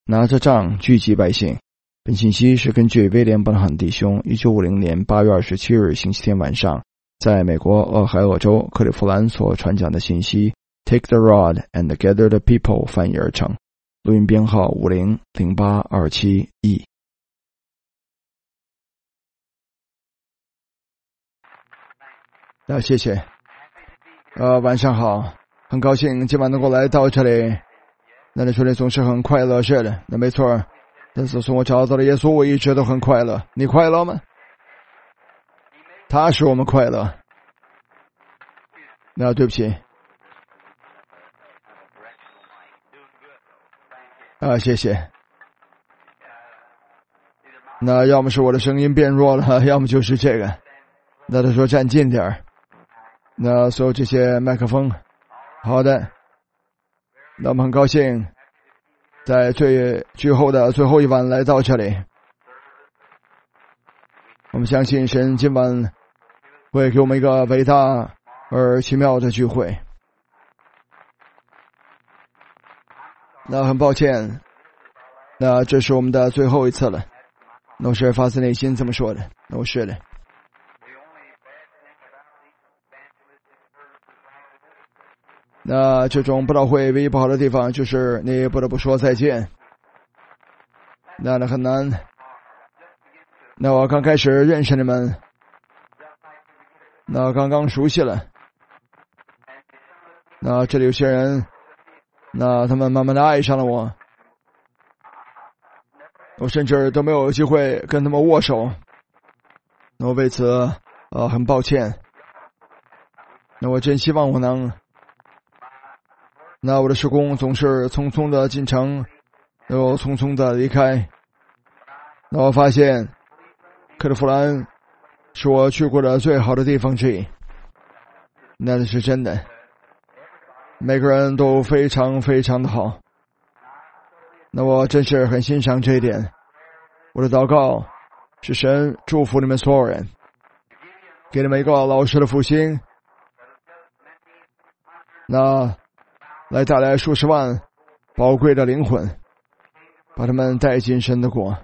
拿着杖聚集百姓。本信息是根据威廉·伯翰弟兄1950年8月27日星期天晚上在美国俄亥俄州克利夫兰所传讲的信息 Take the rod and gather the people 翻译而成，录音编号500827E。谢谢。晚上好，很高兴今晚能够来到这里。那说你总是很快乐，是的，那没错。但自从我找到了耶稣，我一直都很快乐。你快乐吗？他使我们快乐。对不起。谢谢。要么是我的声音变弱了，要么就是这个。他说站近点儿。所有这些麦克风。好的。我们很高兴在最后的最后一晚来到这里。我们相信神今晚会给我们一个伟大而奇妙的聚会。很抱歉，这是我们的最后一次了。我是发自内心这么说的。我是的。这种布道会唯一不好的地方就是你不得不说再见。很难。我刚开始认识你们，刚刚熟悉了。这里有些人，他们慢慢的爱上了我。我甚至都没有机会跟他们握手。我为此很抱歉。我真希望我能。我的事工总是匆匆的进城，又匆匆的离开。我发现克利夫兰是我去过的最好的地方之一。那是真的。每个人都非常非常的好。我真是很欣赏这一点。我的祷告是神祝福你们所有人，给你们一个老实的复兴，来带来数十万宝贵的灵魂，把他们带进神的国。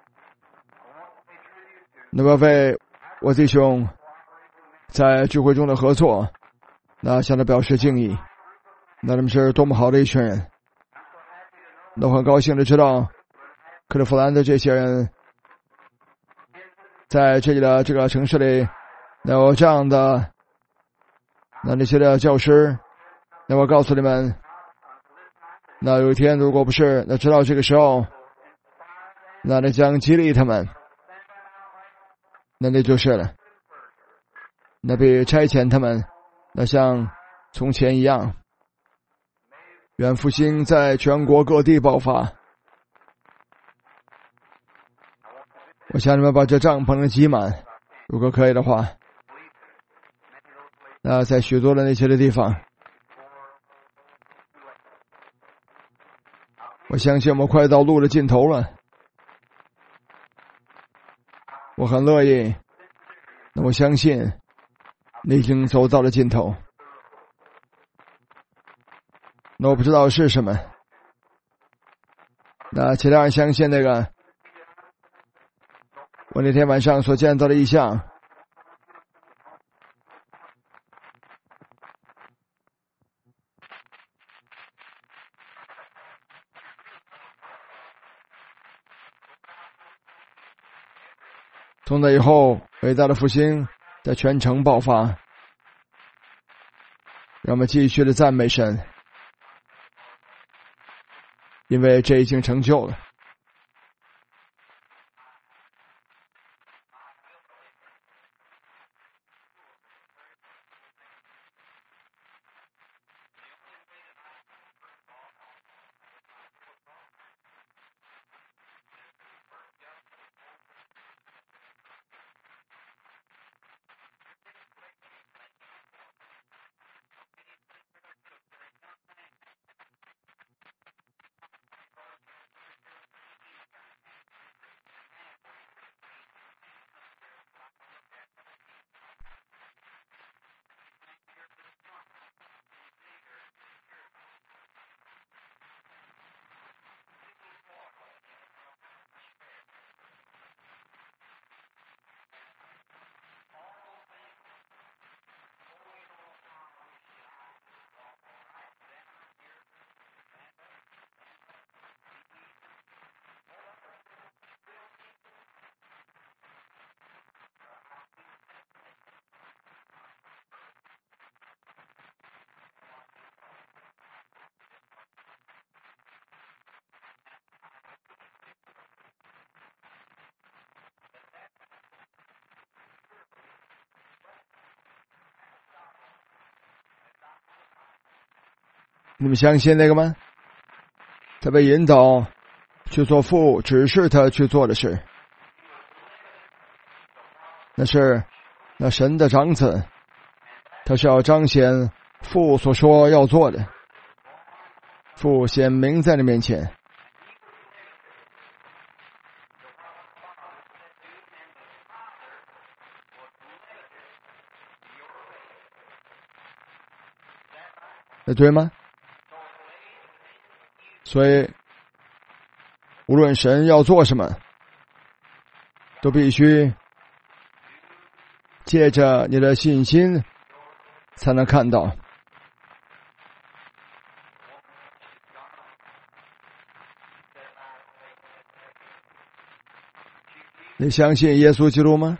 我为我弟兄在聚会中的合作，向他表示敬意。他们是多么好的一群人。我很高兴的知道克利夫兰的这些人在这里的这个城市里有这样的那些的教师。我告诉你们，有一天如果不是知道这个时候，那将激励他们，那就是了。比差遣他们像从前一样。愿复兴在全国各地爆发。我想你们把这帐篷能挤满，如果可以的话。在许多的那些的地方。我相信我们快到路的尽头了。我很乐意。我相信你已经走到了尽头。我不知道是什么。其他人相信那个我那天晚上所见到的异象。从那以后，伟大的复兴在全城爆发。让我们继续的赞美神，因为这已经成就了。 你们相信那个吗？他被引导去做父指示他去做的事，那是那神的长子，他是要彰显父所说要做的，父显明在你面前。那对吗？所以无论神要做什么，都必须借着你的信心才能看到。你相信耶稣基督吗？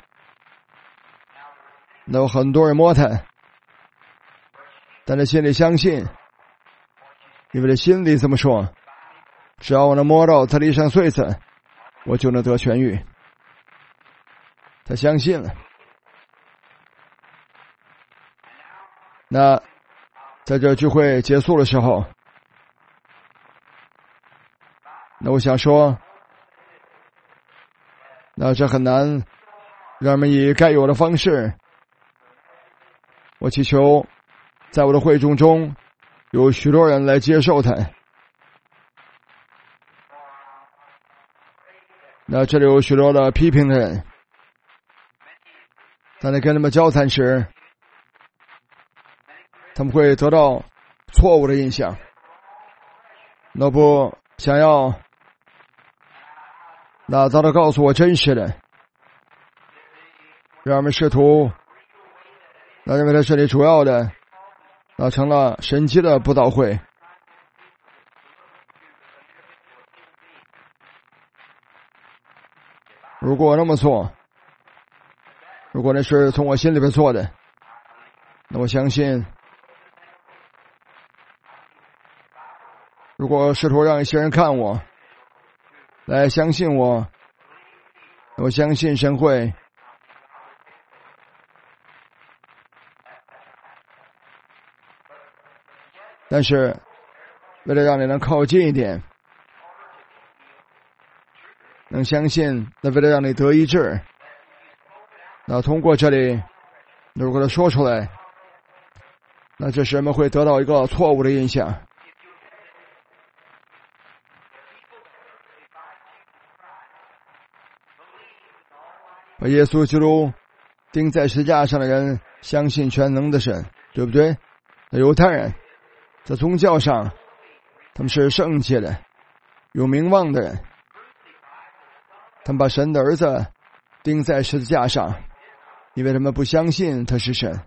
那有很多人摸他，但他心里相信，因为他心里这么说，只要我能摸到他的衣裳穗子，我就能得痊愈。他相信了。那在这聚会结束的时候，那我想说，那这很难让人们以该有的方式。我祈求在我的会众中有许多人来接受他。那这里有许多的批评的人，当你跟他们交谈时，他们会得到错误的印象，那不想要那早点告诉我真实的，让我们试图那认为他是你主要的，那成了神奇的布道会。如果那么做，如果那是从我心里边做的，那我相信，如果试图让一些人看我来相信我，我相信神会但是为了让你能靠近一点，能相信，那为了让你得医治，那通过这里如果他说出来，那这时人们会得到一个错误的印象。把耶稣基督钉在十字架上的人相信全能的神，对不对？那犹太人在宗教上他们是圣洁的有名望的人，他们把神的儿子钉在十字架上，因为他们不相信他是神。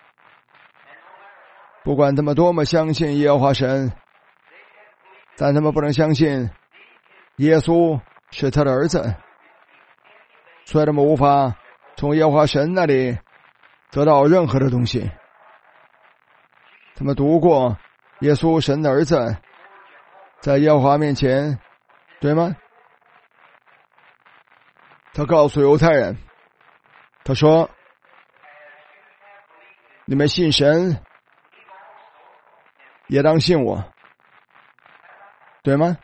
不管他们多么相信耶和华神，但他们不能相信耶稣是他的儿子，所以他们无法从耶和华神那里得到任何的东西。他们读过耶稣神的儿子在耶和华面前，对吗？他告诉犹太人，他说，你们信神也当信我，对吗？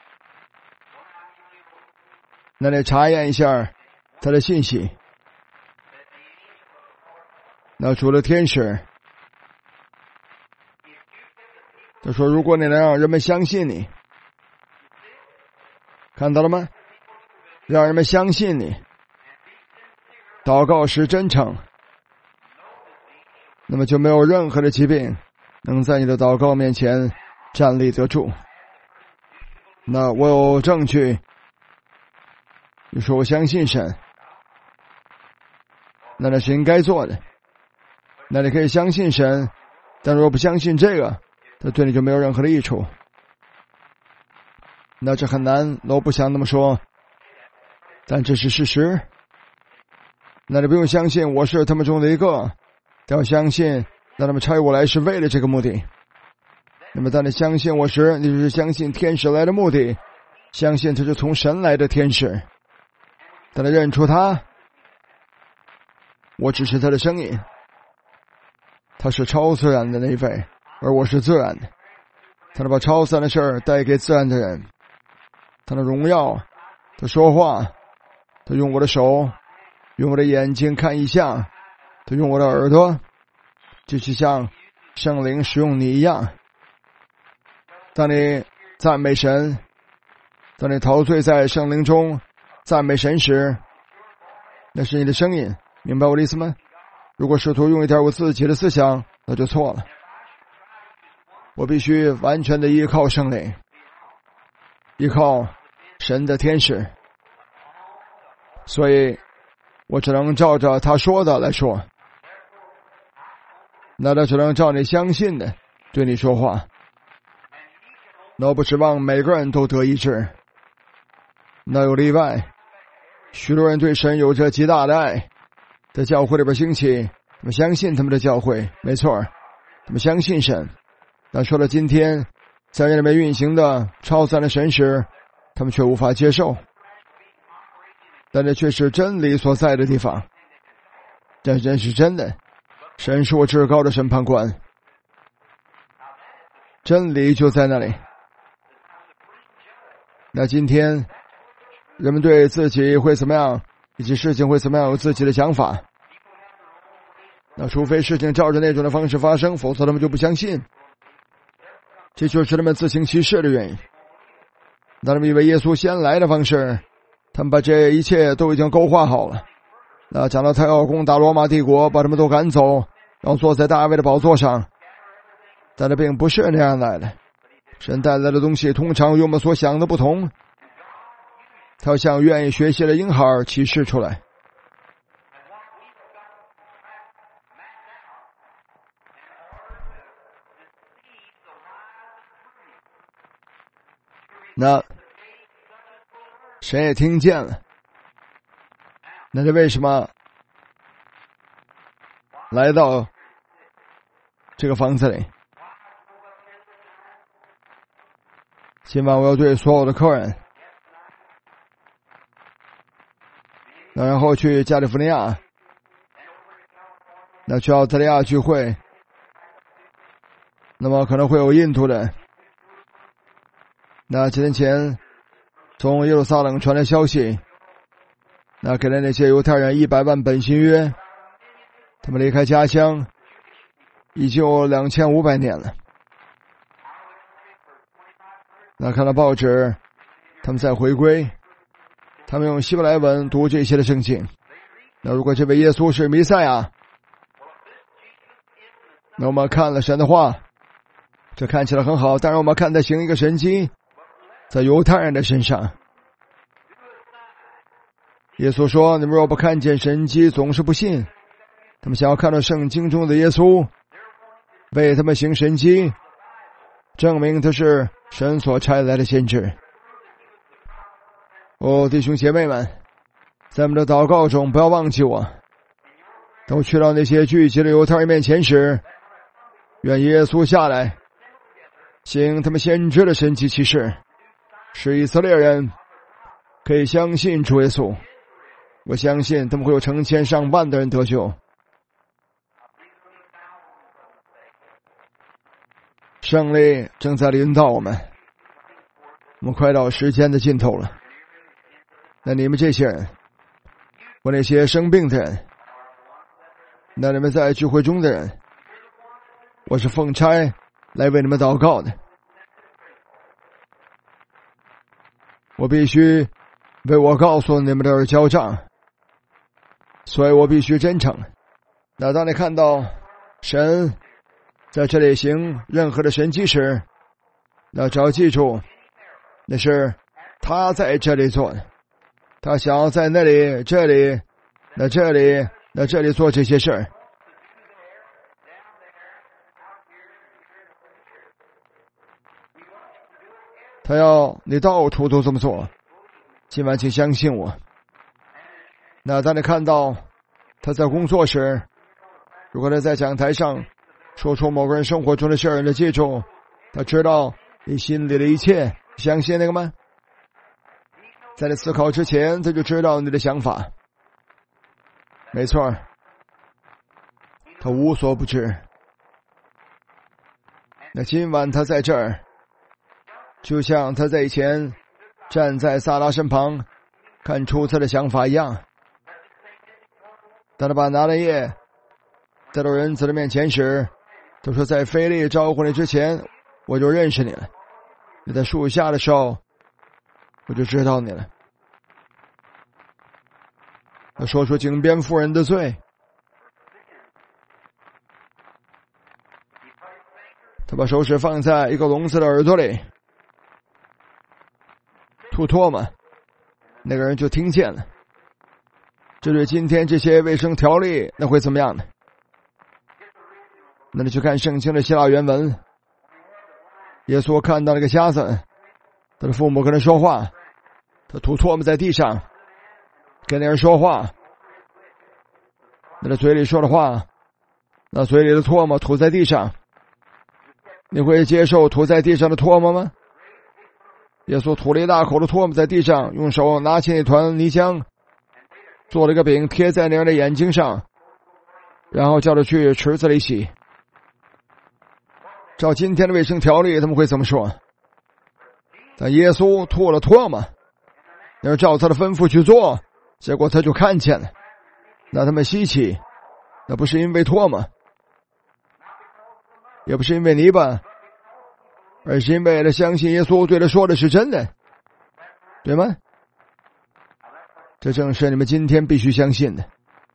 那你查验一下他的信息。那除了天使，他说，如果你能让人们相信你，看到了吗？让人们相信你，祷告时真诚，那么就没有任何的疾病能在你的祷告面前站立得住。那我有证据，你说我相信神，那是应该做的。那你可以相信神，但如果不相信这个，它对你就没有任何的益处。那这很难，我不想那么说，但这是事实。那你不用相信我是他们中的一个，但要相信那他们差我来是为了这个目的。那么当你相信我时，你就是相信天使来的目的，相信他是从神来的天使。当你认出他，我只是他的声音，他是超自然的那一位，而我是自然的。 他能把超自然的事儿带给自然的人，他的荣耀，他说话，他用我的手，用我的眼睛看异象，他用我的耳朵，就是像圣灵使用你一样。当你赞美神，当你陶醉在圣灵中赞美神时，那是你的声音，明白我的意思吗？如果试图用一点我自己的思想，那就错了。我必须完全的依靠圣灵，依靠神的天使，所以我只能照着他说的来说。那他只能照你相信的对你说话。那我不指望每个人都得医治，那有例外。许多人对神有着极大的爱，在教会里边兴起，他们相信他们的教会，没错，他们相信神。但说了今天在人里面运行的超自然的神时，他们却无法接受。但这却是真理所在的地方，这真是真的。神是我至高的审判官，真理就在那里。那今天人们对自己会怎么样，以及事情会怎么样有自己的想法。那除非事情照着那种的方式发生，否则他们就不相信。这就是他们自行其事的原因。那他们以为耶稣先来的方式，他们把这一切都已经勾画好了。那讲到他要攻打罗马帝国，把他们都赶走，然后坐在大卫的宝座上。但这并不是那样来的。神带来的东西通常与我们所想的不同。他要向愿意学习的婴孩启示出来。那神也听见了，那是为什么来到这个房子里？今晚我要对所有的客人，然后去加利福尼亚，那去澳大利亚聚会，那么可能会有印度人。那几天前从耶路撒冷传来消息，那给了那些犹太人100万本新约，他们离开家乡已经有2500年了。那看到报纸，他们在回归，他们用希伯来文读这些的圣经。那如果这位耶稣是弥赛亚，那我们看了神的话，这看起来很好，但是我们看他行一个神迹在犹太人的身上。耶稣说，你们若不看见神迹，总是不信。他们想要看到圣经中的耶稣为他们行神迹，证明他是神所差来的先知。哦，弟兄姐妹们，在我们的祷告中不要忘记我。当去到那些聚集的犹太人面前时，愿耶稣下来行他们先知的神迹奇事，使以色列人可以相信主耶稣。我相信他们会有成千上万的人得救。胜利正在临到我们，我们快到时间的尽头了。那你们这些人，或那些生病的人，那你们在聚会中的人，我是奉差来为你们祷告的。我必须为我告诉你们的而交账，所以我必须真诚。那当你看到神在这里行任何的神迹时，那只要记住，那是他在这里做的。他想要在那里、这里、这里做这些事儿。他要你到处都这么做。今晚请相信我。那当你看到他在工作时，如果他在讲台上说出某个人生活中的事儿，你记住，他知道你心里的一切。相信那个吗？在你思考之前，他就知道你的想法。没错，他无所不知。那今晚他在这儿， 就像他在以前站在撒拉身旁看出他的想法一样。当他把拿单业带到人子的面前时，他说在腓力招呼你之前我就认识你了，你在树下的时候我就知道你了。他说出井边妇人的罪，他把手指放在一个聋子的耳朵里吐唾沫，那个人就听见了。这对今天这些卫生条例那会怎么样呢？那你去看圣经的希腊原文，耶稣看到那个瞎子，他的父母跟他说话，他吐唾沫在地上跟那人说话，那他嘴里说的话，那嘴里的唾沫吐在地上，你会接受吐在地上的唾沫吗？耶稣吐了一大口的唾沫在地上，用手拿起一团泥浆，做了一个饼贴在那人的眼睛上，然后叫他去池子里洗。照今天的卫生条例他们会怎么说？但耶稣吐了唾沫，要照他的吩咐去做，结果他就看见了，那他们稀奇，那不是因为唾沫，也不是因为泥巴，而是因为他相信耶稣对他说的是真的，对吗？这正是你们今天必须相信的，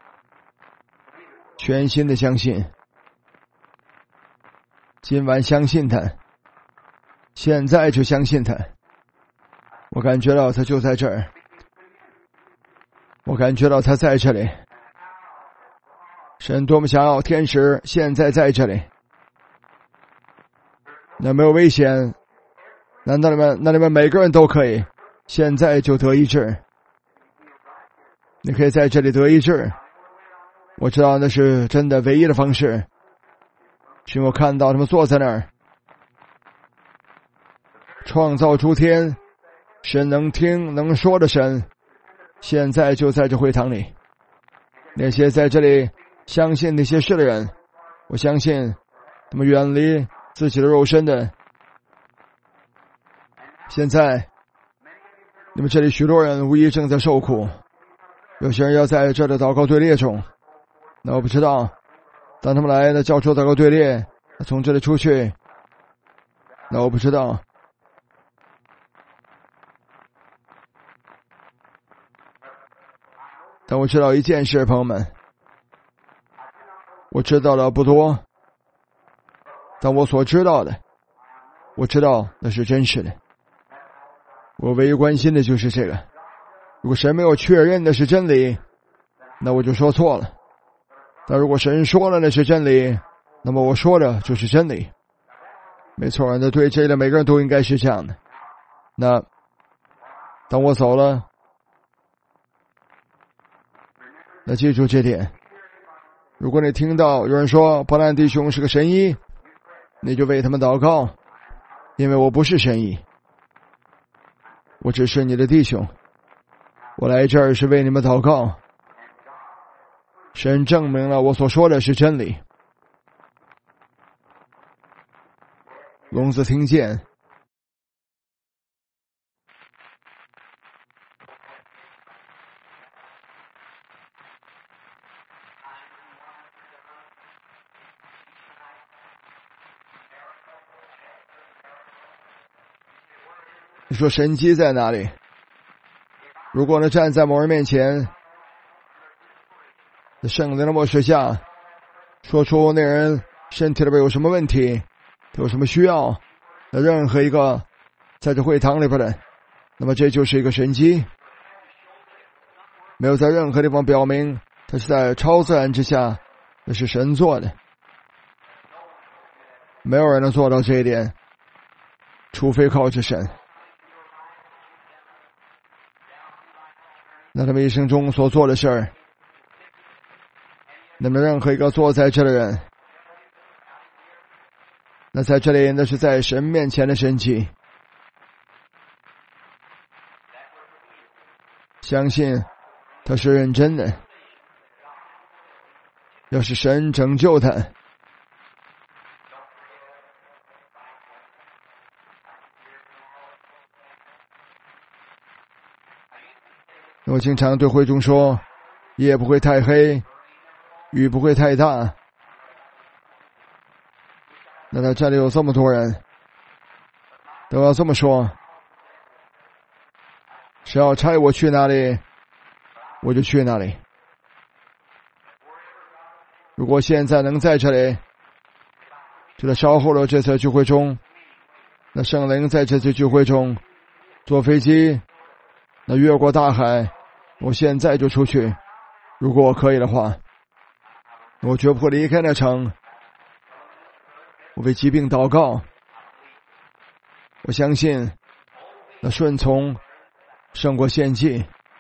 全心的相信。今晚相信他，现在就相信他。我感觉到他就在这儿，我感觉到他在这里。神多么想要天使现在在这里，那没有危险，难道你们每个人都可以现在就得医治？你可以在这里得医治，我知道那是真的唯一的方式，是因为我看到他们坐在那儿，创造诸天，神能听能说的神，现在就在这会堂里。那些在这里相信那些事的人，我相信他们远离自己的肉身的。现在你们这里许多人无疑正在受苦，有些人要在这的祷告队列中，那我不知道当他们来的叫出祷告队列从这里出去，那我不知道。但我知道一件事，朋友们，我知道的不多，但我所知道的，我知道那是真实的。我唯一关心的就是这个，如果神没有确认的是真理，那我就说错了。但如果神说了那是真理，那么我说的就是真理。没错，那对这里的每个人都应该是这样的。那当我走了，那记住这点，如果你听到有人说伯兰弟兄是个神医，你就为他们祷告，因为我不是神医，我只是你的弟兄，我来这儿是为你们祷告。神证明了我所说的是真理。聋子听见，你说神迹在哪里？如果呢站在某人面前，在圣灵的默示下，说出那人身体里边有什么问题，有什么需要，那任何一个在这会堂里边的，那么这就是一个神迹。没有在任何地方表明他是在超自然之下，那是神做的。没有人能做到这一点，除非靠着神。那他们一生中所做的事儿，那么任何一个坐在这的人，那在这里那是在神面前的神迹。相信他是认真的，要是神拯救他， 我经常对会众说，夜不会太黑，雨不会太大。那他这里有这么多人，都要这么说，只要差我去哪里，我就去哪里。如果现在能在这里，就在稍后的这次聚会中，那圣灵在这次聚会中坐飞机，那越过大海，我现在就出去，如果我可以的话，我绝不会离开那城。我为疾病祷告，我相信那顺从胜过献祭。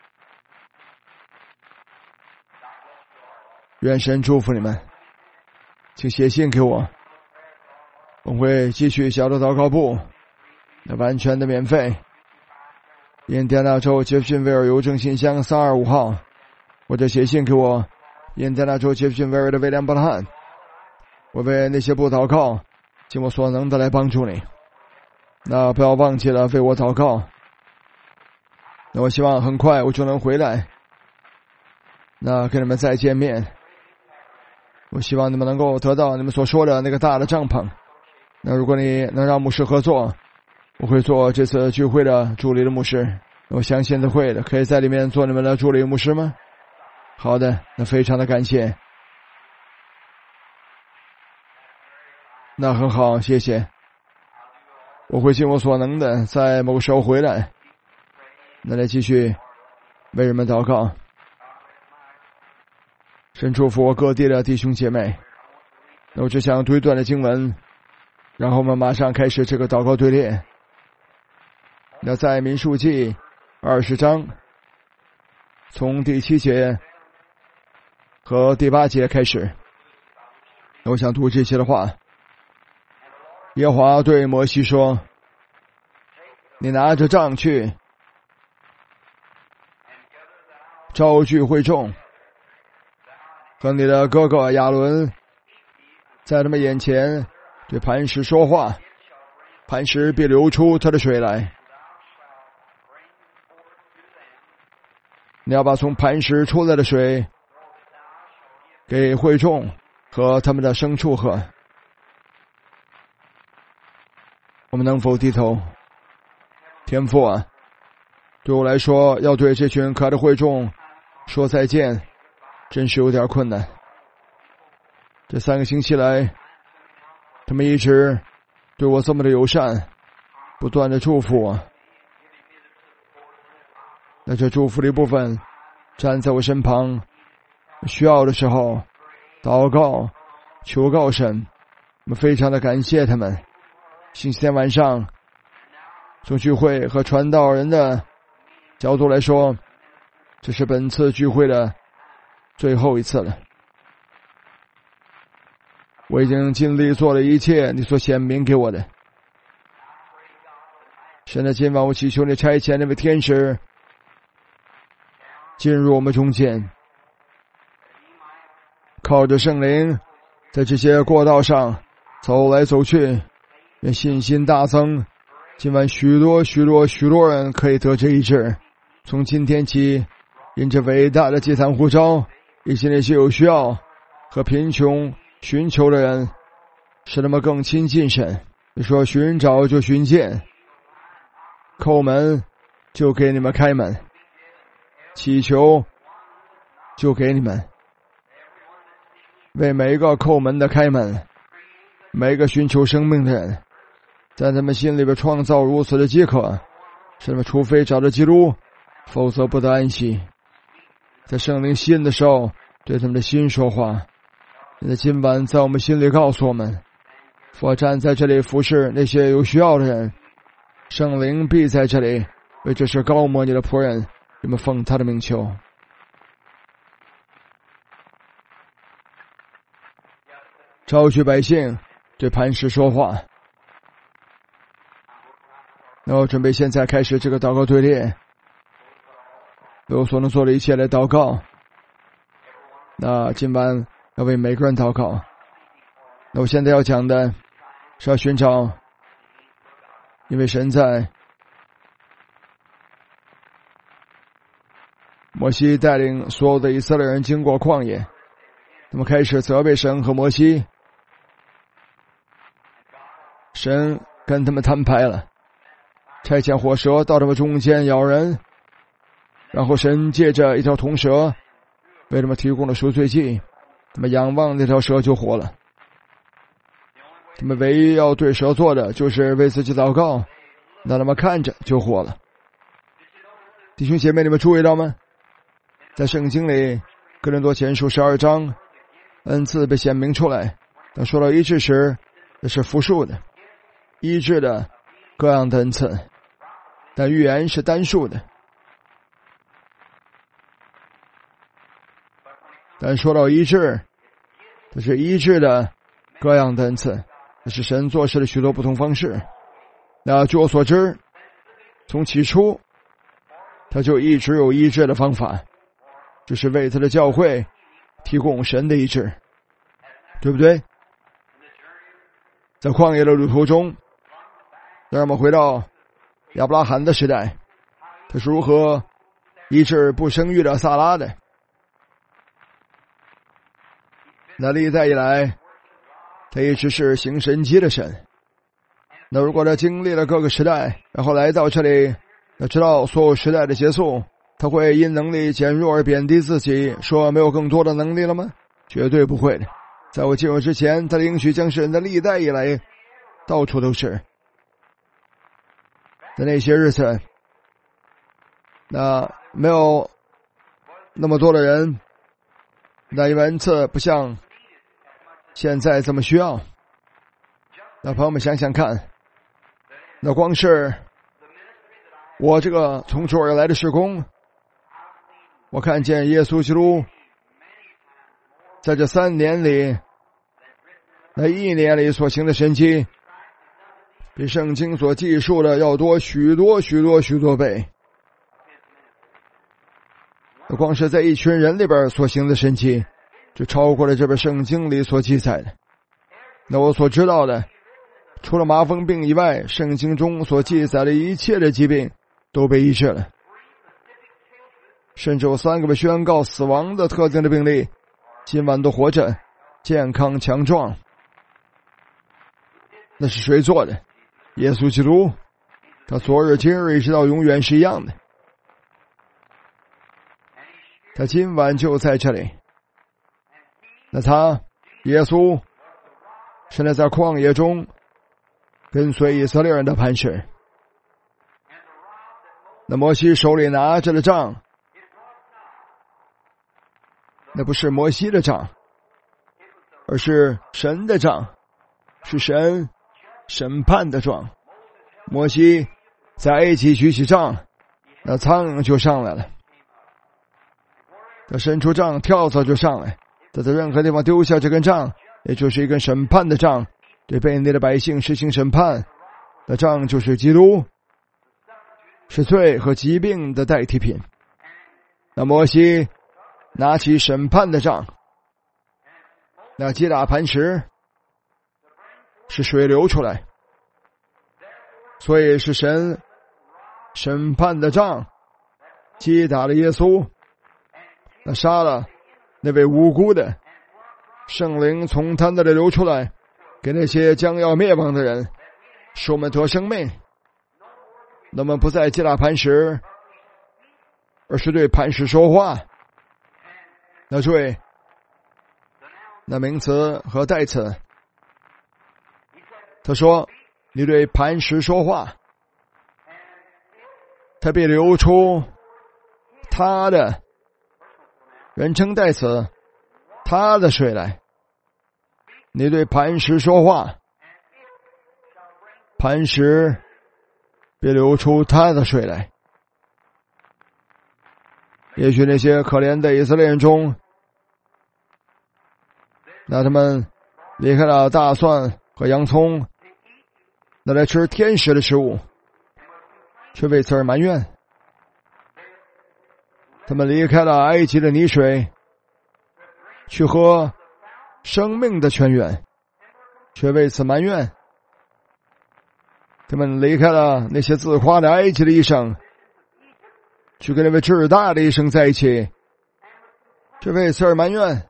愿神祝福你们，请写信给我，我会继续小的祷告部，那完全的免费。印第安纳州杰弗逊维尔邮政信箱325号，或者写信给我，印第安纳州杰弗逊维尔的威廉·伯特汉。我为那些不祷告，尽我所能的来帮助你。那不要忘记了为我祷告。那我希望很快我就能回来，那跟你们再见面。我希望你们能够得到你们所说的那个大的帐篷。那如果你能让牧师合作，我会做这次聚会的助理的牧师。我相信的会的，可以在里面做你们的助理牧师吗？好的，那非常的感谢。那很好，谢谢。我会尽我所能的在某个时候回来，那来继续为人们祷告。神祝福我各地的弟兄姐妹。那我只想读一段的经文，然后我们马上开始这个祷告队列。那在民数记20章，从第7节和第8节开始，我想读这些的话。耶和华对摩西说：你拿着杖去，召聚会众，和你的哥哥亚伦在他们眼前对磐石说话，磐石必流出它的水来。你要把从磐石出来的水给会众和他们的牲畜喝。我们能否低头？天父啊，对我来说，要对这群可爱的会众说再见，真是有点困难。这3个星期来，他们一直对我这么的友善，不断的祝福我。那这祝福的一部分站在我身旁，需要的时候祷告求告神，我们非常的感谢他们。星期天晚上，从聚会和传道人的角度来说，这是本次聚会的最后一次了。我已经尽力做了一切你所显明给我的。神的今晚我祈求你差遣那位天使进入我们中间，靠着圣灵在这些过道上走来走去，愿信心大增。今晚许多人可以得这医治。从今天起，因这伟大的祭坛呼召，以及那些有需要和贫穷寻求的人，使他们更亲近神。你说寻找就寻见，叩门就给你们开门，祈求就给你们。为每一个叩门的开门，每一个寻求生命的人，在他们心里边创造如此的饥渴，使他们除非找到基督，否则不得安息。在圣灵吸引的时候，对他们的心说话。现在今晚在我们心里告诉我们，我站在这里服侍那些有需要的人，圣灵必在这里为这事高摩你的仆人，你们奉他的名求。召集百姓，对磐石说话。那我准备现在开始这个祷告队列，为我所能做的一切来祷告。那今晚要为每个人祷告。那我现在要讲的是要寻找，因为神在摩西带领所有的以色列人经过旷野，他们开始责备神和摩西。神跟他们摊牌了，差遣火蛇到他们中间咬人，然后神借着一条铜蛇为他们提供了赎罪祭，他们仰望那条蛇就活了。他们唯一要对蛇做的就是为自己祷告，让他们看着就活了。弟兄姐妹，你们注意到吗？在圣经里哥林多前书12章，恩赐被显明出来，当说到医治时，这是复数的，医治的各样的恩赐，但预言是单数的。但说到医治，这是医治的各样的恩赐，这是神做事的许多不同方式。那据我所知，从起初他就一直有医治的方法，就是为他的教会提供神的医治，对不对？在旷野的旅途中，让我们回到亚伯拉罕的时代，他是如何医治不生育的撒拉的。那历代以来，他一直是行神迹的神。那如果他经历了各个时代，然后来到这里，要知道所有时代的结束，他会因能力减弱而贬低自己，说没有更多的能力了吗？绝对不会的。在我进入之前，他的应许将是人的历代以来到处都是。在那些日子，那没有那么多的人，那因为恩赐不像现在这么需要。那朋友们想想看，那光是我这个从主而来的事工，我看见耶稣基督在这3年里，那1年里所行的神迹，比圣经所记述的要多许多许多许多倍。那光是在一群人里边所行的神迹，就超过了这本圣经里所记载的。那我所知道的，除了麻风病以外，圣经中所记载的一切的疾病都被医治了。甚至有3个被宣告死亡的特定的病例，今晚都活着，健康强壮。那是谁做的？耶稣基督，他昨日今日一直到永远是一样的。他今晚就在这里。那他耶稣现在在旷野中跟随以色列人的磐石。那摩西手里拿着的杖，那不是摩西的杖，而是神的杖，是神审判的杖。摩西在埃及举起杖，那苍蝇就上来了。他伸出杖，跳蚤就上来。他在任何地方丢下这根杖，也就是一根审判的杖，对悖逆的百姓实行审判。那杖就是基督，是罪和疾病的代替品。那摩西拿起审判的杖，那击打磐石，是水流出来，所以是神审判的杖击打了耶稣，那杀了那位无辜的，圣灵从他那里流出来，给那些将要灭亡的人，使我们得生命。那么不再击打磐石，而是对磐石说话。那注意，那名词和代词，他说你对磐石说话，他必流出他的人称代词他的水来。你对磐石说话，磐石必流出他的水来。也许那些可怜的以色列人中，那他们离开了大蒜和洋葱，那来吃天使的食物，却为此而埋怨。他们离开了埃及的泥水，去喝生命的泉源，却为此埋怨。他们离开了那些自夸的埃及的医生， 去跟那位至大的医生在一起，却为此而埋怨。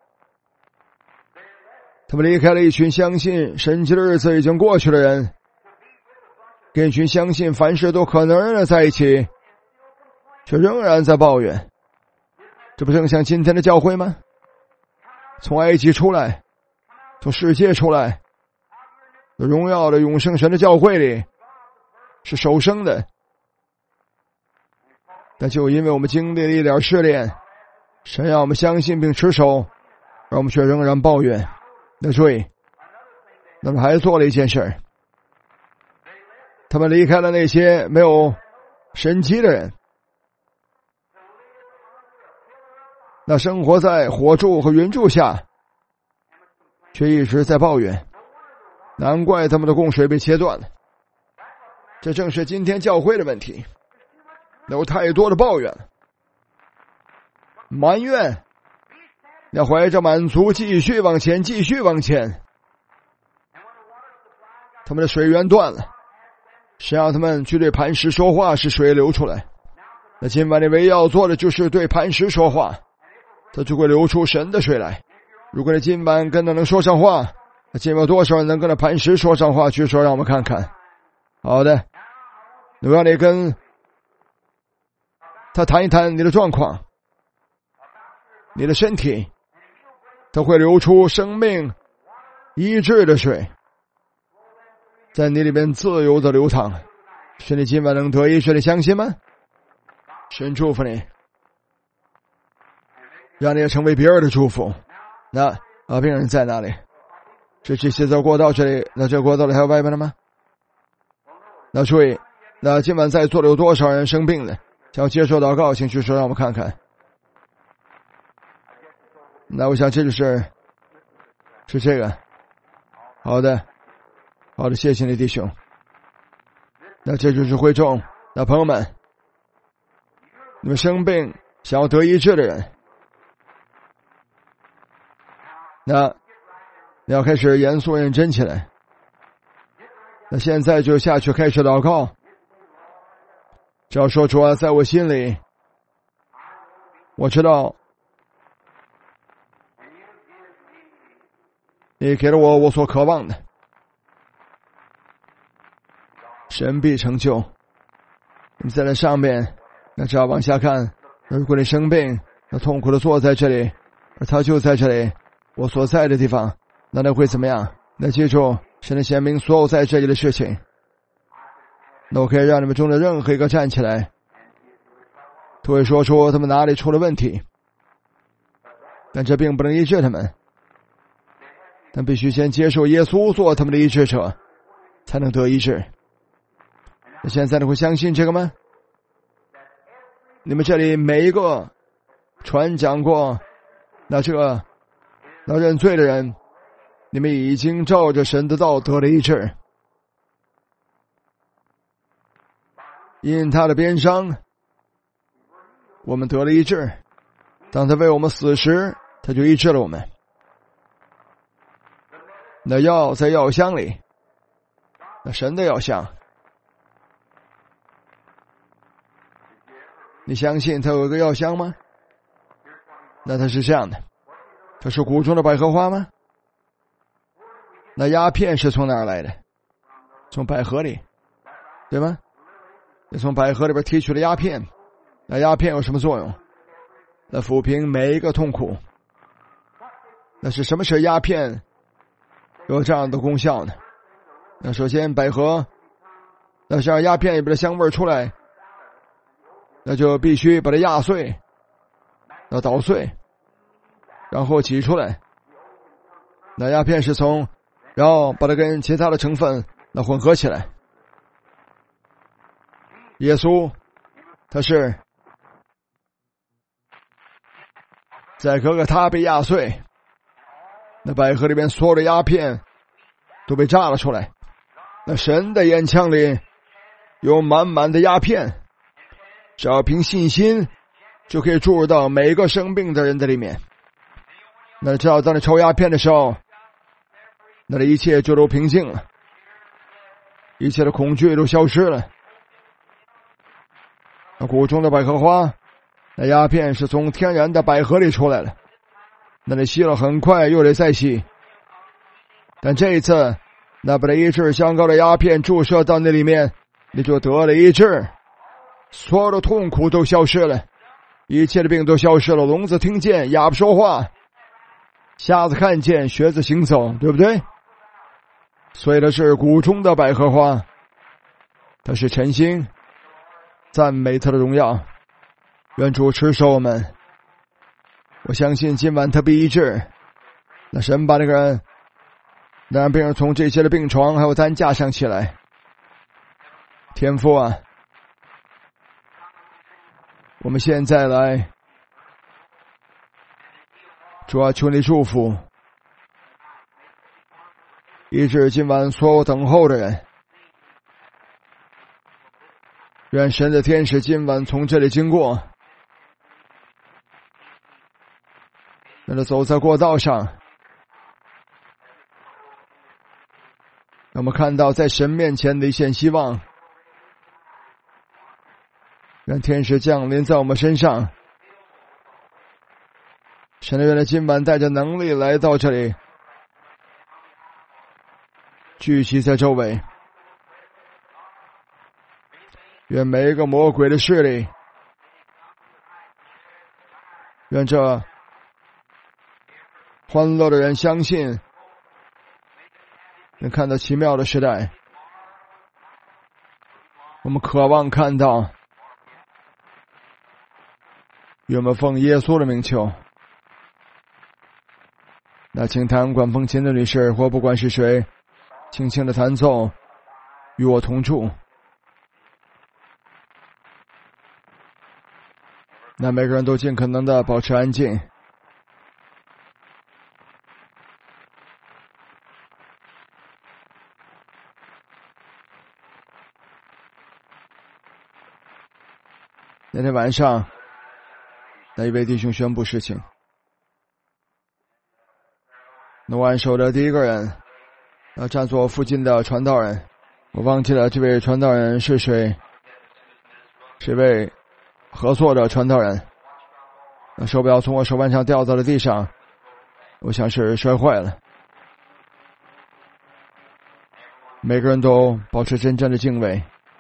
他们离开了一群相信神迹的日子已经过去的人，跟一群相信凡事都可能的人在一起，却仍然在抱怨。这不正像今天的教会吗？从埃及出来，从世界出来，荣耀的永生神的教会里是首生的，但就因为我们经历了一点试炼，神让我们相信并持守，而我们却仍然抱怨。那注意，那么还做了一件事，他们离开了那些没有神迹的人，那生活在火柱和云柱下，却一直在抱怨，难怪他们的供水被切断了。这正是今天教会的问题，有太多的抱怨了，埋怨，要怀着满足继续往前，继续往前。他们的水源断了，谁让他们去对磐石说话，使水流出来。那今晚你唯一要做的就是对磐石说话，它就会流出神的水来。如果你今晚跟他能说上话，那今晚有多少人能跟那磐石说上话？举手让我们看看。好的，我让你跟他谈一谈你的状况，你的身体，它会流出生命医治的水，在你里面自由的流淌，是你今晚能得医治，你相信吗？神祝福你，让你也成为别人的祝福。那病人在哪里？是这些在过道这里？那这过道里还有外面的吗？那注意，那今晚在座的有多少人生病了？想要接受祷告，请举手让我们看看。那我想这就是这个。好的，好的，谢谢你弟兄。那这就是会众。那朋友们，你们生病想要得医治的人，那你要开始严肃认真起来。那现在就下去开始祷告，只要说主啊，在我心里，我知道你给了我所渴望的，神必成就。你在那上面，那只要往下看，如果你生病，那痛苦的坐在这里，而他就在这里，我所在的地方，那会怎么样？那记住，神的显明所有在这里的事情。那我可以让你们中的任何一个站起来，都会说出他们哪里出了问题，但这并不能医治他们，但必须先接受耶稣做他们的医治者，才能得医治。那现在你会相信这个吗？你们这里每一个传讲过那认罪的人，你们已经照着神的道得了医治，因他的鞭伤我们得了医治，当他为我们死时，他就医治了我们。那药在药箱里，那神的药箱，你相信他有一个药箱吗？那它是这样的，它是谷中的百合花吗？那鸦片是从哪儿来的？从百合里，对吗？你从百合里边提取了鸦片，那鸦片有什么作用？那抚平每一个痛苦。那是什么是鸦片有这样的功效呢？那首先百合，那是让鸦片里边的香味出来，那就必须把它压碎，要捣碎，然后挤出来。那鸦片是然后把它跟其他的成分那混合起来。耶稣他是在哥哥他被压碎，那百合里面所有的鸦片都被炸了出来，那神的烟枪里有满满的鸦片，只要凭信心就可以注入到每一个生病的人的里面。那只要当你抽鸦片的时候，那一切就都平静了，一切的恐惧都消失了。 那谷中的百合花，那鸦片是从天然的百合里出来的，那里吸了很快又得再吸。但这一次，那把一支香膏的鸦片注射到那里面，你就得了医治，所有的痛苦都消失了，一切的病都消失了，聋子听见，哑巴说话，瞎子看见，瘸子行走，对不对？所以它是谷中的百合花，它是晨星，赞美他的荣耀，愿主持守我们。我相信今晚他必医治，那神把那个人让病人从这些的病床还有担架上起来。天父啊，我们现在来，主啊，求你祝福医治今晚所有等候的人，愿神的天使今晚从这里经过，让他走在过道上，让我们看到在神面前的一线希望，让天使降临在我们身上。神的愿他今晚带着能力来到这里，聚集在周围，愿每一个魔鬼的势力，愿这欢乐的人相信能看到奇妙的时代。我们渴望看到，愿我们奉耶稣的名求。那请弹管风琴的女士或不管是谁，轻轻的弹奏，与我同住。那每个人都尽可能的保持安静。那天晚上，那一位弟兄宣布事情。那我按手的第一个人，站坐附近的传道人，我忘记了这位传道人是谁，是一位合作的传道人。那手表从我手腕上掉到了地上，我想是摔坏了。每个人都保持真正的敬畏。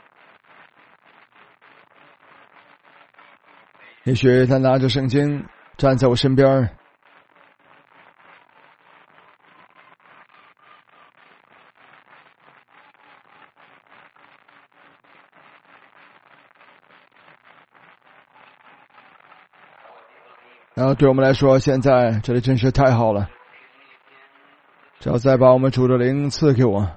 也许他拿着圣经站在我身边，然后对我们来说，现在这里真是太好了，只要再把我们主的灵赐给我。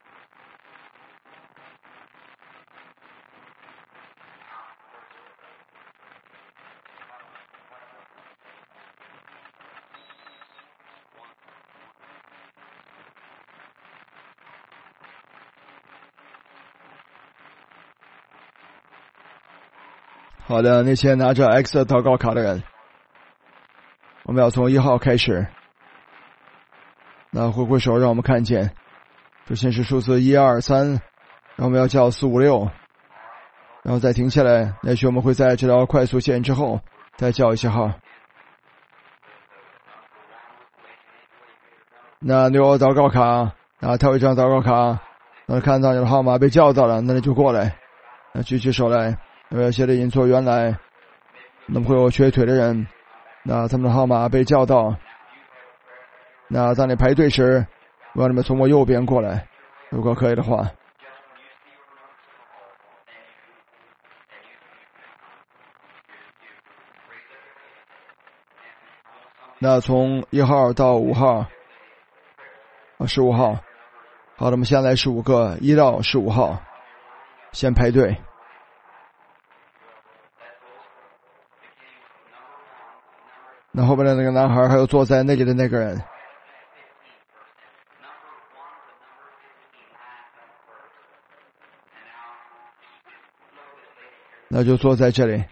好的，那些拿着 X 的祷告卡的人，我们要从1号开始。那挥挥手让我们看见，首先是数字1、2、3，然后我们要叫4、5、6，然后再停下来。也许我们会在这条快速线之后再叫一些号。那你有祷告卡，他有一张祷告卡，那看到你的号码被叫到了，那你就过来，举起手来。有些的引座员来，那么会有瘸腿的人，那他们的号码被叫到。那当你排队时，我让你们从我右边过来，如果可以的话。那从1号到5号，15号。好的，我们先来15个，1到15号，先排队。那后边的那个男孩还有坐在那里的那个人，那就坐在这里。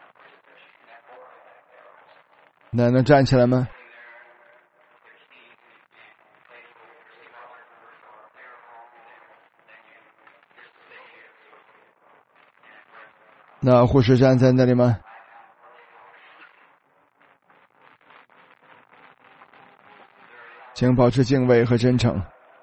那能站起来吗？ 那护士站在那里吗？请保持敬畏和真诚。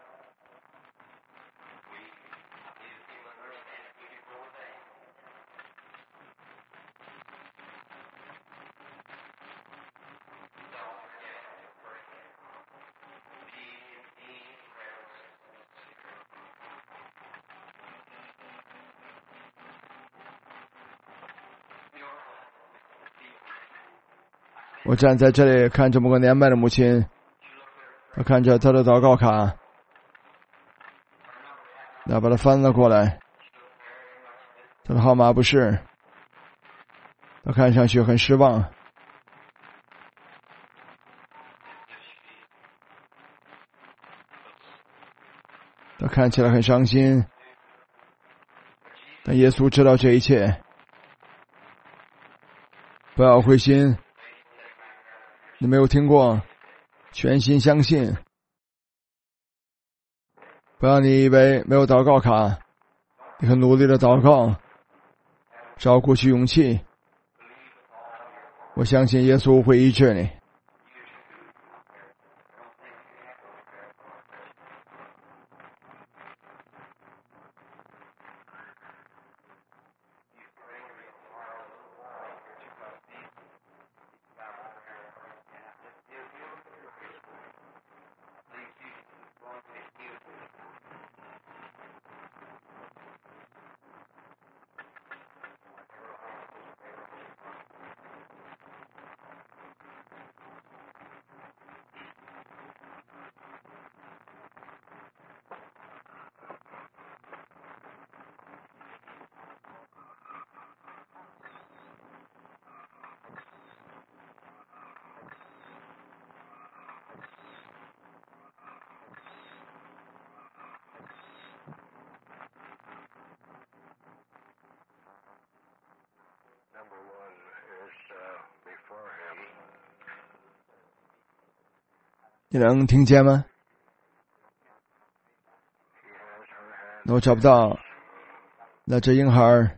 我站在这里看着某个年迈的母亲，他看着他的祷告卡，他把它翻了过来，他的号码不是，他看上去很失望，他看起来很伤心，但耶稣知道这一切，不要灰心。你没有听过全心相信，不要你以为没有祷告卡，你很努力的祷告，找鼓起勇气，我相信耶稣会医治你。你能听见吗？我找不到那只婴孩。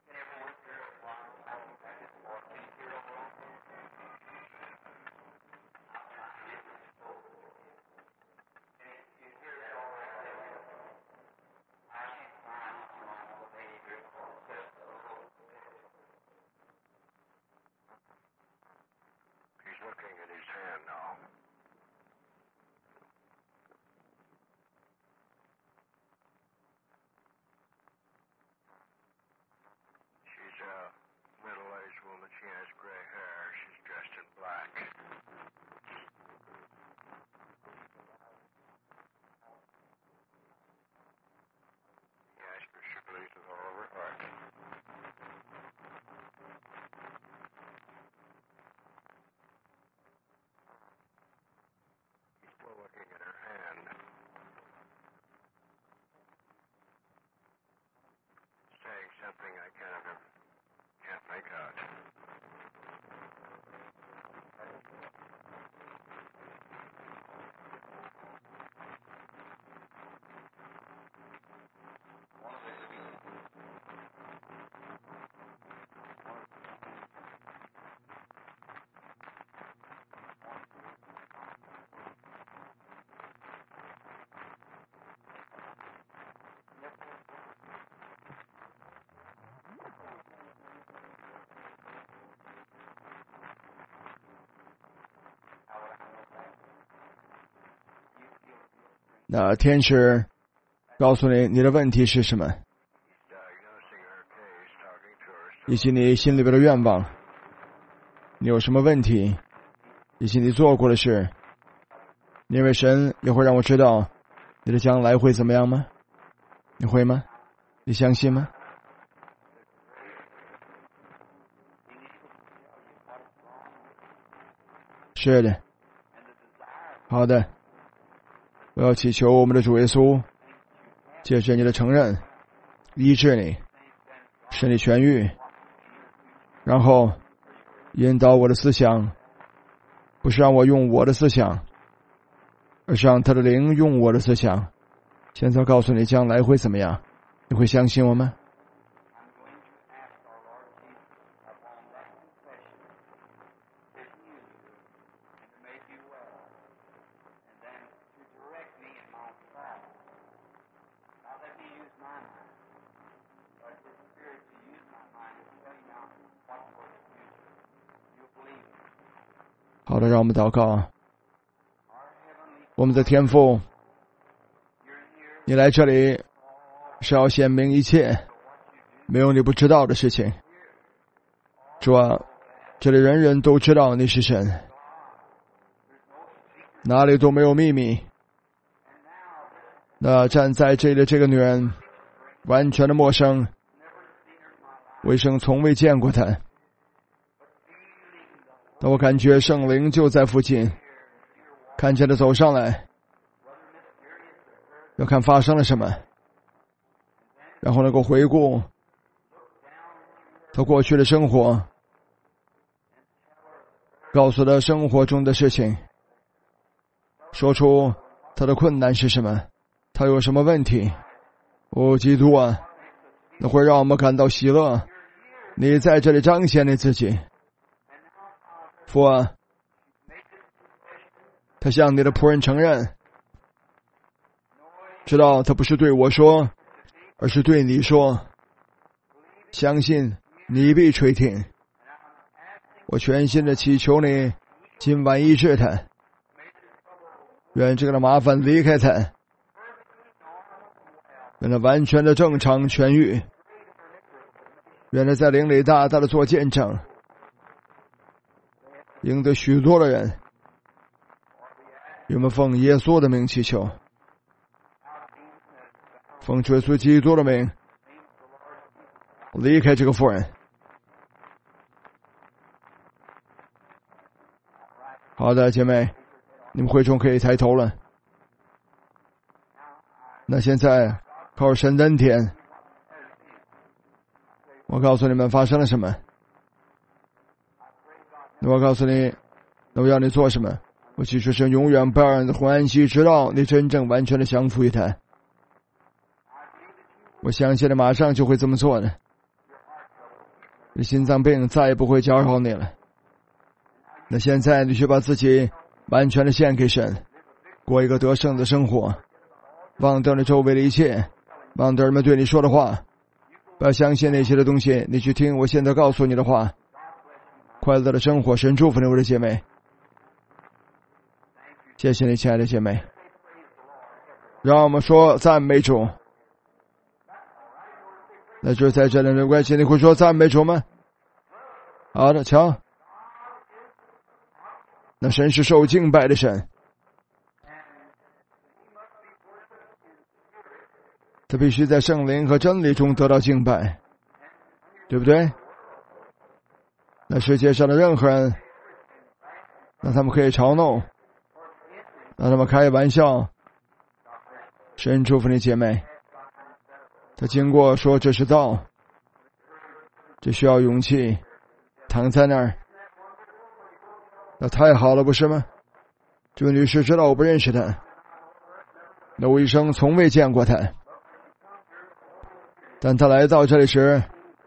Something I can't make out. 那天使告诉你你的问题是什么，以及你心里边的愿望，你有什么问题，以及你做过的事，你认为神也会让我知道你的将来会怎么样吗？你会吗？你相信吗？是的，好的，我要祈求我们的主耶稣借着你的承认医治你，使你痊愈，然后引导我的思想，不是让我用我的思想，而是让他的灵用我的思想。现在告诉你将来会怎么样，你会相信我吗？ 好的，让我们祷告。我们的天父，你来这里是要显明一切，没有你不知道的事情。主啊，这里人人都知道你是神，哪里都没有秘密。那站在这里的这个女人完全的陌生，我一生从未见过她。但我感觉圣灵就在附近，看见她走上来，要看发生了什么，然后能够回顾她过去的生活，告诉她生活中的事情，说出她的困难是什么，她有什么问题。基督啊，那会让我们感到喜乐，你在这里彰显你自己。父啊，他向你的仆人承认，知道他不是对我说，而是对你说，相信你必垂听。我全心的祈求你今晚医治他，愿这个的麻烦离开他，愿他完全的正常痊愈，愿他在灵里大大的做见证，赢得许多的人。我们奉耶稣的名祈求，奉耶稣基督的名离开这个妇人。好的，姐妹，你们会众可以抬头了。那现在靠神的恩典，我告诉你们发生了什么。我告诉你，我要你做什么。我祈求神永远不要让你的欢喜，直到你真正完全的降服于他。我相信你马上就会这么做的。你心脏病再也不会搅扰你了。那现在你去把自己完全的献给神，过一个得胜的生活，忘掉你周围的一切，忘掉人们对你说的话，不要相信那些的东西，你去听我现在告诉你的话。快乐的生活，神祝福你，我的姐妹。谢谢你，亲爱的姐妹。让我们说赞美主。那就是在这里没关系，你会说赞美主吗？好的，瞧。那神是受敬拜的神，他必须在圣灵和真理中得到敬拜，对不对？那世界上的任何人，那他们可以嘲弄，让他们开玩笑。神祝福你，姐妹。他经过说这是道，这需要勇气，躺在那儿，那太好了，不是吗？这位女士知道我不认识她，那我一生从未见过她，但她来到这里时，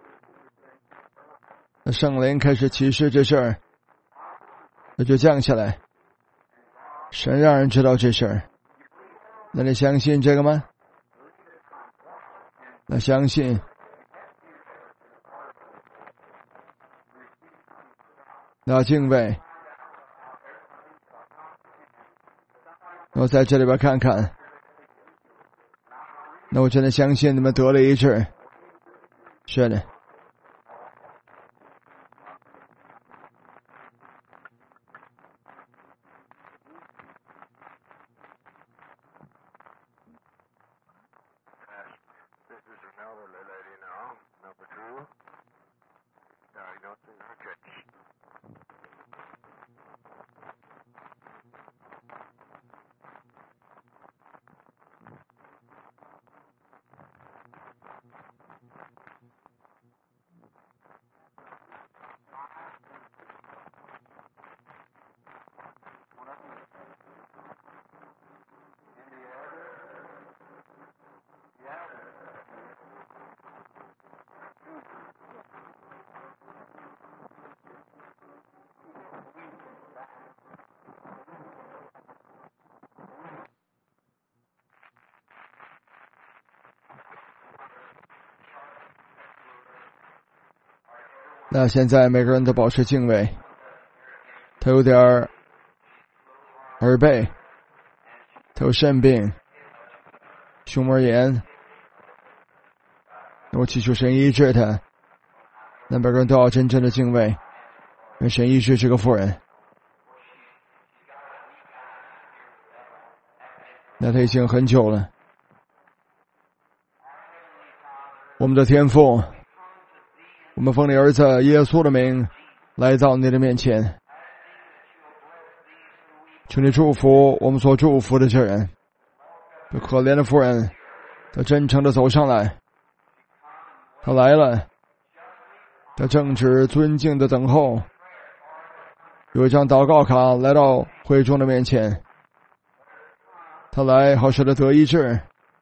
那圣灵开始启示这事儿，那就降下来。神让人知道这事儿，那你相信这个吗？那相信。那敬畏。我在这里边看看，那我真的相信你们得了医治。是的。那现在每个人都保持敬畏，他有点耳背，他有肾病、胸膜炎。我祈求神医治他。那每个人都要真正的敬畏，让神医治这个妇人。那他已经很久了。我们的天父，我们奉你儿子耶稣的名来到你的面前，求你祝福我们所祝福的这人。这可怜的妇人，他真诚的走上来，他来了，他正直尊敬的等候，有一张祷告卡来到会众的面前，他来好使他得医治。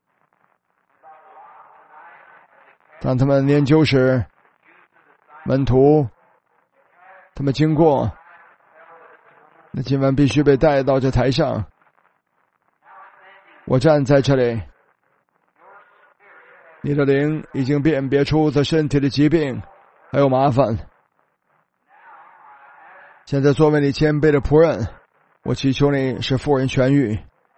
当他们研究时，门徒他们经过，那今晚必须被带到这台上。我站在这里，你的灵已经辨别出他身体的疾病还有麻烦。现在作为你谦卑的仆人，我祈求你使妇人痊愈。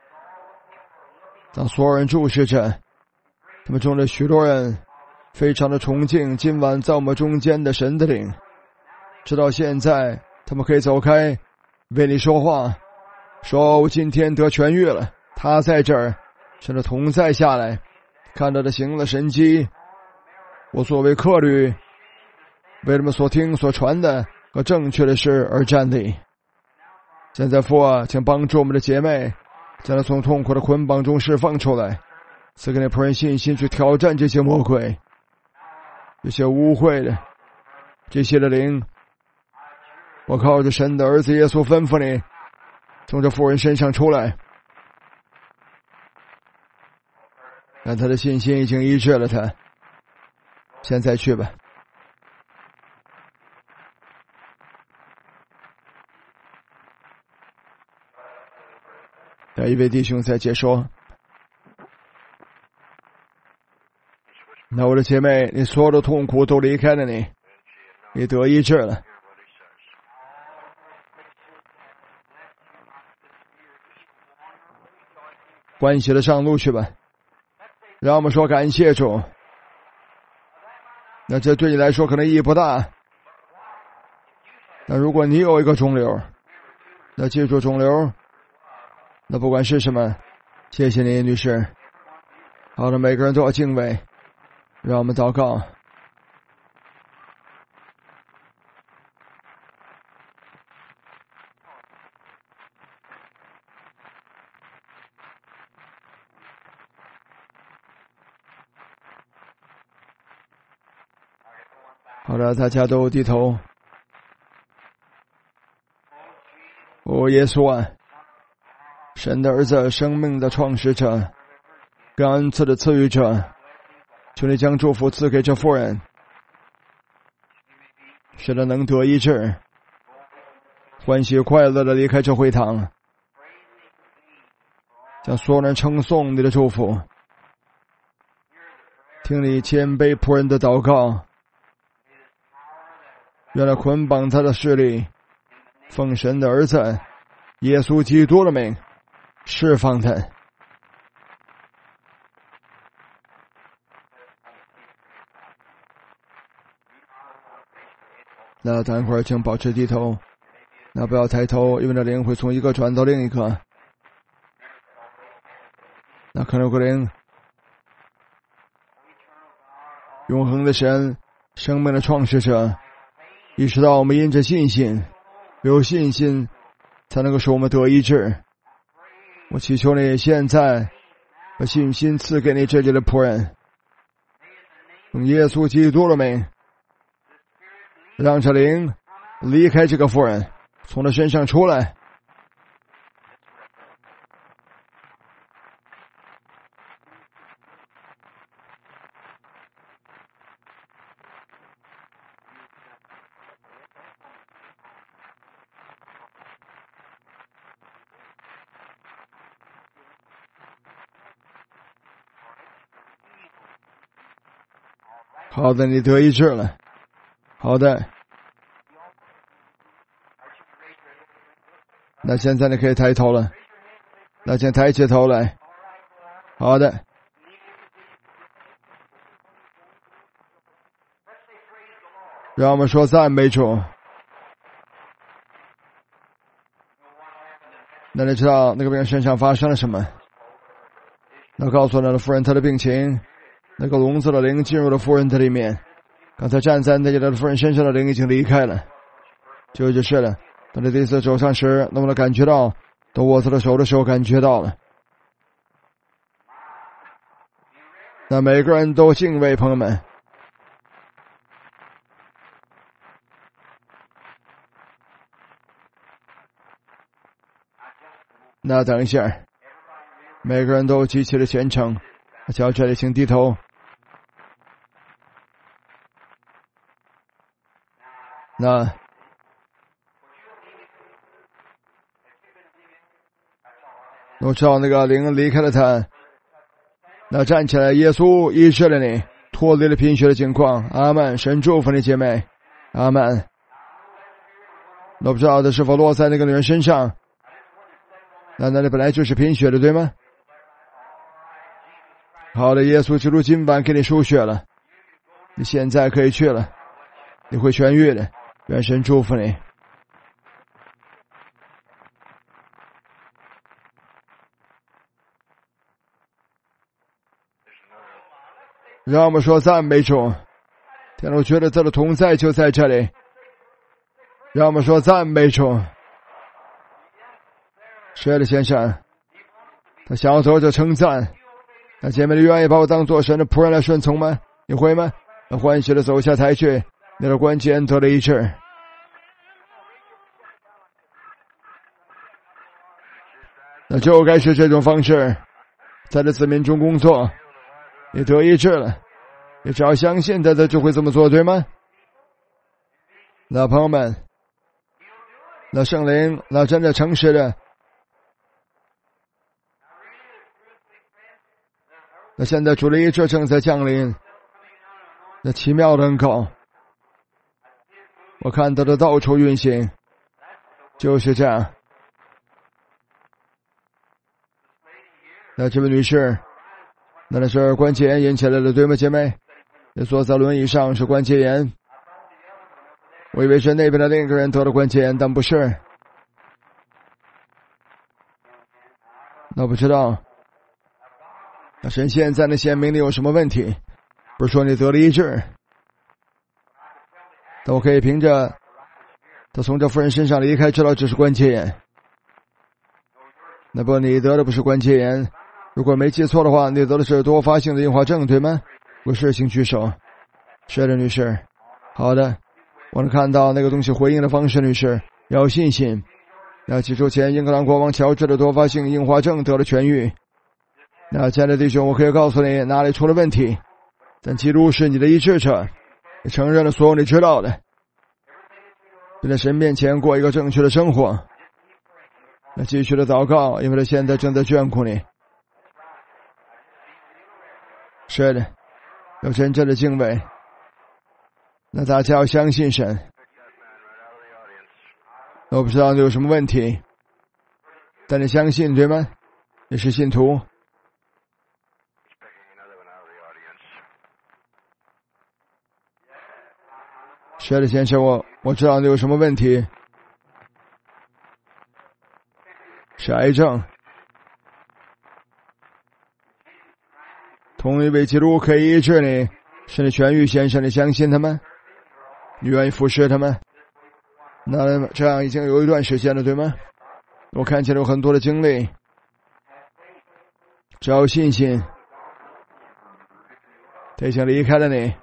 当所有人注视着，他们中的许多人非常的崇敬今晚在我们中间的神的灵，直到现在他们可以走开为你说话，说我今天得痊愈了，他在这儿甚至同在下来，看到他行了神迹。我作为客旅，为他们所听所传的和正确的事而站立。现在父啊，请帮助我们的姐妹将她从痛苦的捆绑中释放出来，赐给那仆人信心去挑战这些魔鬼，这些污秽的这些的灵。我靠着神的儿子耶稣吩咐你从这妇人身上出来。但他的信心已经医治了他，现在去吧。有一位弟兄在解说，那我的姐妹，你所有的痛苦都离开了你，你得医治了。欢喜的上路去吧，让我们说感谢主。那这对你来说可能意义不大，但如果你有一个肿瘤，那记住肿瘤，那不管是什么，谢谢你女士。好的，每个人都要敬畏，让我们祷告。好的，大家都低头。哦，耶稣啊，神的儿子，生命的创始者，跟恩赐的赐予者，求你将祝福赐给这妇人，使他能得医治，欢喜快乐的离开这会堂，将所有人称颂你的祝福。听你谦卑仆人的祷告，愿来捆绑他的势力，奉神的儿子耶稣基督的名释放他。那等会儿请保持低头，那不要抬头，因为那灵会从一个转到另一个。那可能有个灵，永恒的神，生命的创始者，意识到我们因着信心，有信心才能够使我们得医治。我祈求你现在把信心赐给你这里的仆人，用耶稣基督的名，让这灵离开这个妇人，从他身上出来。好的，你得医治了。好的， 那现在你可以抬头了，那先抬起头来。好的。让我们说赞美主。那你知道那个病人身上发生了什么？那告诉那个妇人她的病情，那个聋子的灵进入了妇人的里面。刚才站在那个妇人身上的灵已经离开了，就是了。当你第一次走上时，能不能感觉到？当握住了手的时候，感觉到了。那每个人都敬畏，朋友们。那等一下，每个人都极其的虔诚，叫这里请低头。那我知道那个灵离开了他，那站起来，耶稣医治了你，脱离了贫血的情况。阿们，神祝福你姐妹。阿们。我不知道的是否落在那个女人身上。那里本来就是贫血的，对吗？好的，耶稣基督今晚给你输血了，你现在可以去了，你会痊愈的，愿神祝福你。让我们说赞美主，天主觉得他的同在就在这里。让我们说赞美主。是的，先生，他想要得着称赞。那姐妹，你愿意把我当作神的仆人来顺从吗？你会吗？那欢喜的走下台去，你的关节得了医治。那就该是这种方式，在这子民中工作，你得医治了，你只要相信他就会这么做，对吗？那朋友们，那圣灵，那真的诚实的。那现在主的医治正在降临，那奇妙的恩膏，我看到的到处运行，就是这样。那这位女士，那是关节炎引起来的，对吗，姐妹？你坐在轮椅上是关节炎。我以为是那边的另一个人得了关节炎，但不是。那不知道。那神现在的显明你有什么问题？不是说你得了医治，但我可以凭着他从这妇人身上离开，知道这是关节炎。那不，你得的不是关节炎，如果没记错的话，你得的是多发性的硬化症，对吗？不是，请举手。是的，女士。好的，我能看到那个东西回应的方式，女士要有信心。那几周前，英格兰国王乔治的多发性硬化症得了痊愈。那亲爱的弟兄，我可以告诉你哪里出了问题，但基督是你的医治者，你承认了所有你知道的，并在神面前过一个正确的生活。那继续的祷告，因为他现在正在眷顾你。是的，有真正的敬畏。那大家要相信神。我不知道你有什么问题，但你相信，对吗？你是信徒。是的，先生，我知道你有什么问题。是癌症。同一位基督可以医治你，是你痊愈，先生，你相信他们？你愿意服侍他们？那这样已经有一段时间了，对吗？我看见了有很多的经历。只要有信心，他已经离开了你。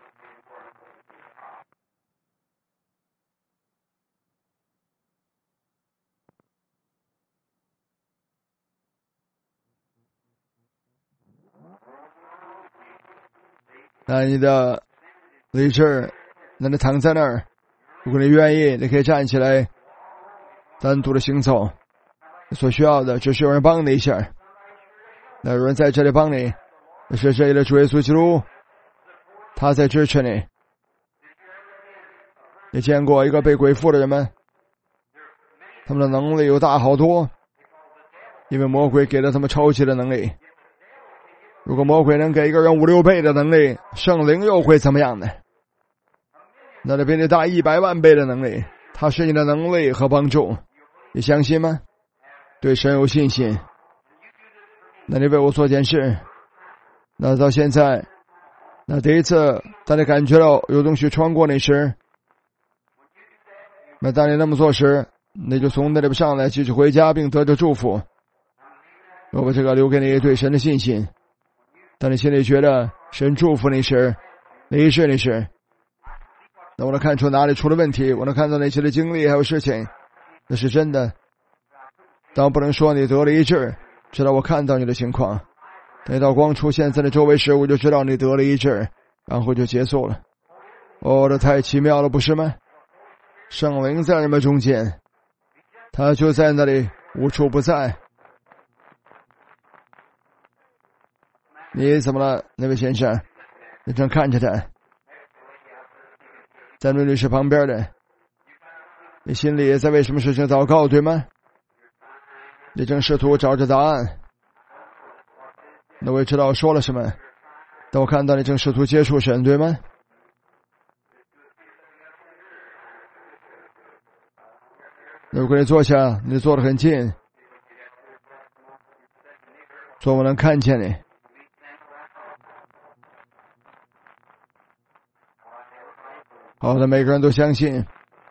那你的医治，那你躺在那儿，如果你愿意，你可以站起来，单独的行走。所需要的只是有人帮你一下。那有人在这里帮你，是这里的主耶稣基督，他在支持你。你见过一个被鬼附的人吗？ 他们的能力又大好多，因为魔鬼给了他们超级的能力。如果魔鬼能给一个人5、6倍的能力，圣灵又会怎么样呢？那就比你大100万倍的能力，它是你的能力和帮助，你相信吗？对神有信心。那你为我做件事，那到现在，那第一次当你感觉到有东西穿过你时，那当你那么做时，你就从那里上来，继续回家，并得着祝福。我把这个留给你对神的信心。当你心里觉得神祝福你时，你是那我能看出哪里出了问题，我能看到那些的经历还有事情，那是真的。但我不能说你得了医治，直到我看到你的情况。等一道光出现在你周围时，我就知道你得了医治，然后就结束了。哦，这太奇妙了，不是吗？圣灵在人们中间，他就在那里，无处不在。你怎么了，那位先生？你正看着他，在那律师旁边的，你心里也在为什么事情祷告，对吗？你正试图找着答案。那我也知道我说了什么，但我看到你正试图接触神，对吗？如果你坐下，你坐得很近，所以我能看见你。好的，每个人都相信。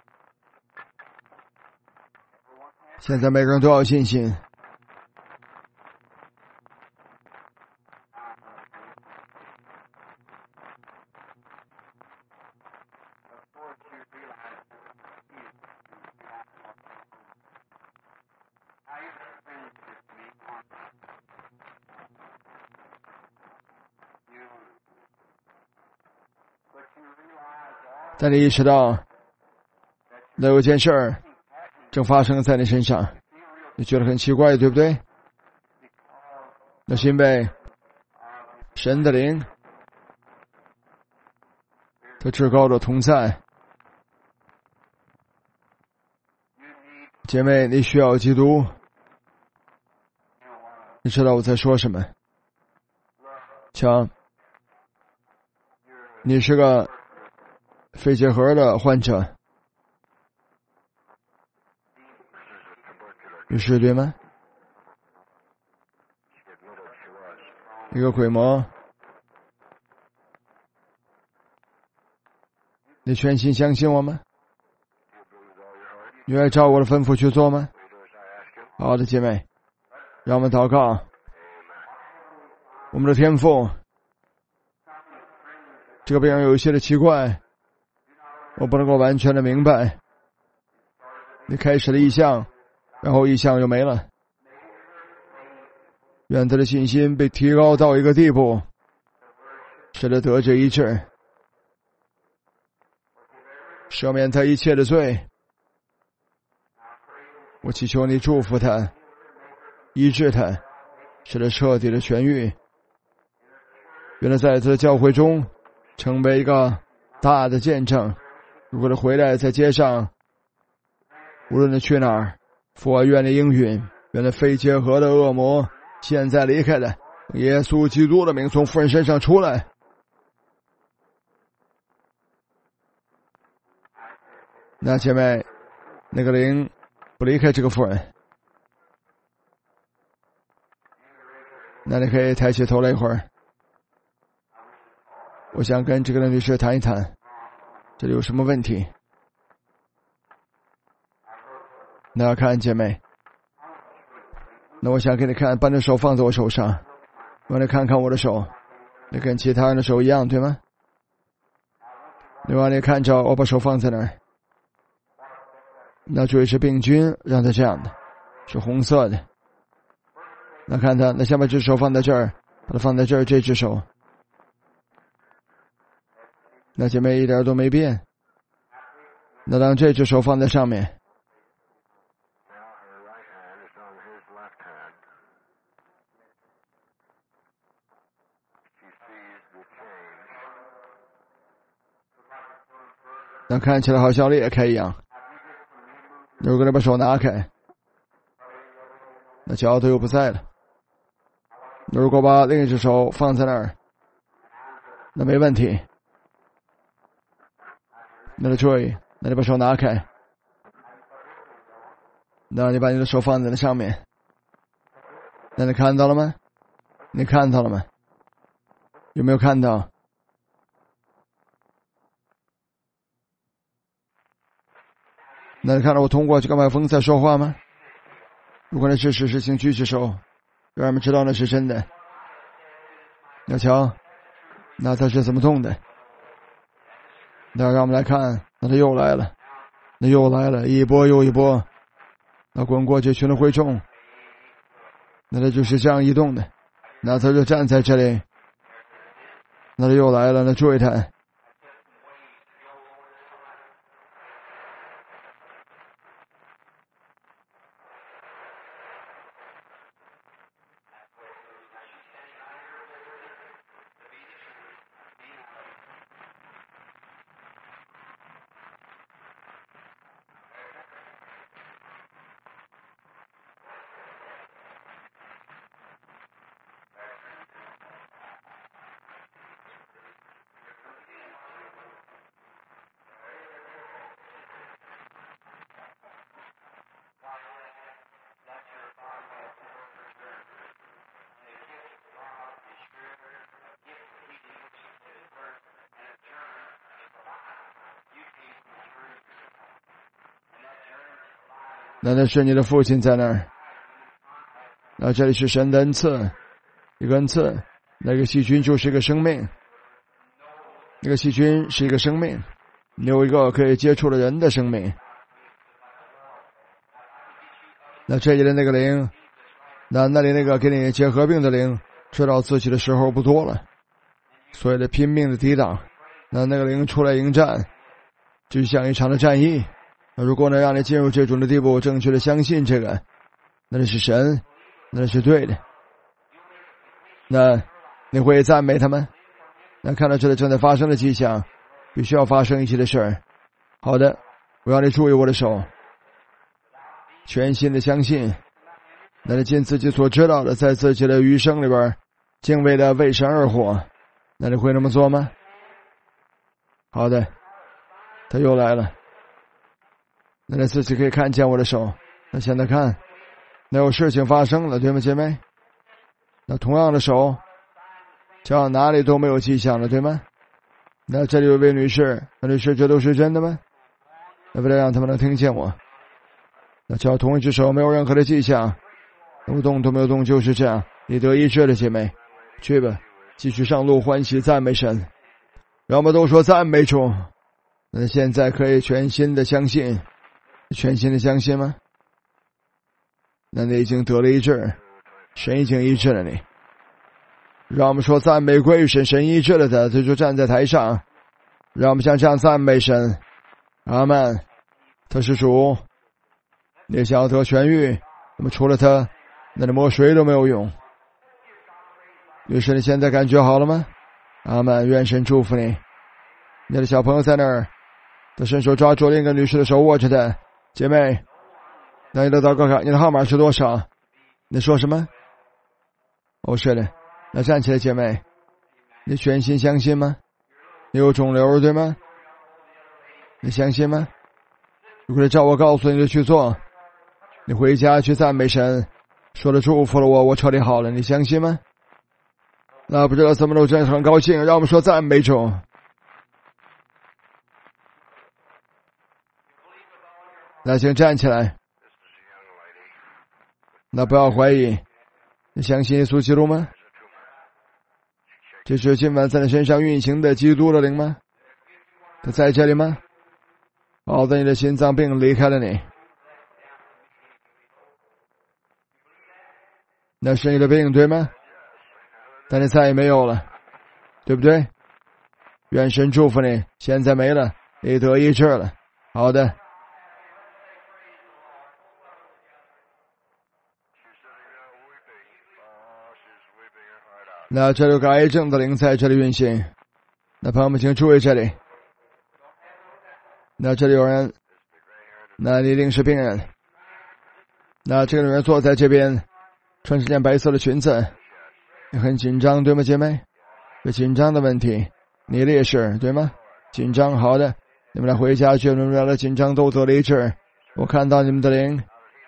现在每个人都要信心。当你意识到那有件事儿正发生在你身上，你觉得很奇怪，对不对？那是因为神的灵他至高的同在。姐妹，你需要基督。你知道我在说什么？瞧，你是个肺结核的患者，你是对吗？一个鬼魔，你全心相信我吗？你愿意照我的吩咐去做吗？好的，姐妹，让我们祷告。我们的天父，这个病人有一些的奇怪，我不能够完全的明白。你开始了异象，然后异象又没了。愿他的信心被提高到一个地步，使他得这医治，赦免他一切的罪。我祈求你祝福他，医治他，使他彻底的痊愈。愿他在他的教会中成为一个大的见证。如果他回来在街上，无论他去哪儿，父啊，愿你应允，愿那肺结核的恶魔现在离开了，耶稣基督的名从妇人身上出来。那姐妹，那个灵不离开这个妇人，那你可以抬起头来一会儿。我想跟这个女士谈一谈，这里有什么问题？那要看姐妹，那我想给你看，把你的手放在我手上，让你看看我的手，你跟其他人的手一样，对吗？你让你看着我把手放在那儿，那注意是病菌让它这样的，是红色的。那看它，那下面这只手放在这儿，把它放在这儿，这只手。那姐妹一点都没变。那当这只手放在上面，那看起来好像裂开一样。 如果你把手拿开，那脚头又不在了。如果把另一只手放在那儿，那没问题。那你注意，那你把手拿开，那你把你的手放在那上面，那你看到了吗？你看到了吗？有没有看到？那你看到我通过这个麦克风在说话吗？如果那是事实，请举起手，让人们知道那是真的。要瞧，那它是怎么动的？那让我们来看，那它又来了，那又来了，一波又一波，那滚过去群的会众，那它就是这样移动的，那它就站在这里，那它又来了，那注意它。那是你的父亲在那儿，那这里是神的恩赐，一个恩赐，那个细菌就是一个生命，那个细菌是一个生命，你有一个可以接触的人的生命。那这里的那个灵，那里那个给你结核病的灵，知道自己的时候不多了，所以得拼命的抵挡。那个灵出来迎战，就像一场的战役。如果能让你进入这种的地步，正确的相信这个，那是神，那是对的。那你会赞美他们？那看到这里正在发生的迹象，必须要发生一些的事儿。好的，我要你注意我的手，全心的相信，那你尽自己所知道的，在自己的余生里边敬畏的为神而活。那你会那么做吗？好的，他又来了。那你自己可以看见我的手，那现在看，那有事情发生了，对吗，姐妹？那同样的手，这样哪里都没有迹象了，对吗？那这里有位女士，那女士，这都是真的吗？那为了让他们能听见我，那只要同一只手没有任何的迹象，不动都没有动，就是这样，你得医治了，姐妹，去吧，继续上路，欢喜赞美神，让我们都说赞美主。那现在可以全心的相信。全心的相信吗？那你已经得了医治，神已经医治了你。让我们说赞美归于神，神医治了他，他就站在台上。让我们像这样赞美神，阿们。他是主，你想要得痊愈，那么除了他，那你摸谁都没有用。于是你现在感觉好了吗？阿们，愿神祝福你。你的小朋友在那儿，他伸手抓住另一个女士的手，握着她。姐妹，那你的祷告卡，你的号码是多少？你说什么？哦，是的，那站起来，姐妹，你全心相信吗？你有肿瘤对吗？你相信吗？如果照我告诉你的去做，你回家去赞美神，说了祝福了我彻底好了，你相信吗？那不知道怎么都真是很高兴，让我们说赞美主。那请站起来，那不要怀疑，你相信耶稣基督吗？这是今晚在你身上运行的基督的灵吗？他在这里吗？好的，你的心脏病离开了你，那是你的病对吗？但你再也没有了，对不对？愿神祝福你，现在没了，你得医治了。好的。那这里有个癌症的灵在这里运行，那朋友们请注意这里。那这里有人， 那你一定是病人。那这个女人坐在这边，穿着件白色的裙子，你很紧张对吗，姐妹？有紧张的问题，你的也是对吗？紧张，好的，你们来回家去，你们的紧张都得了医治。我看到你们的灵。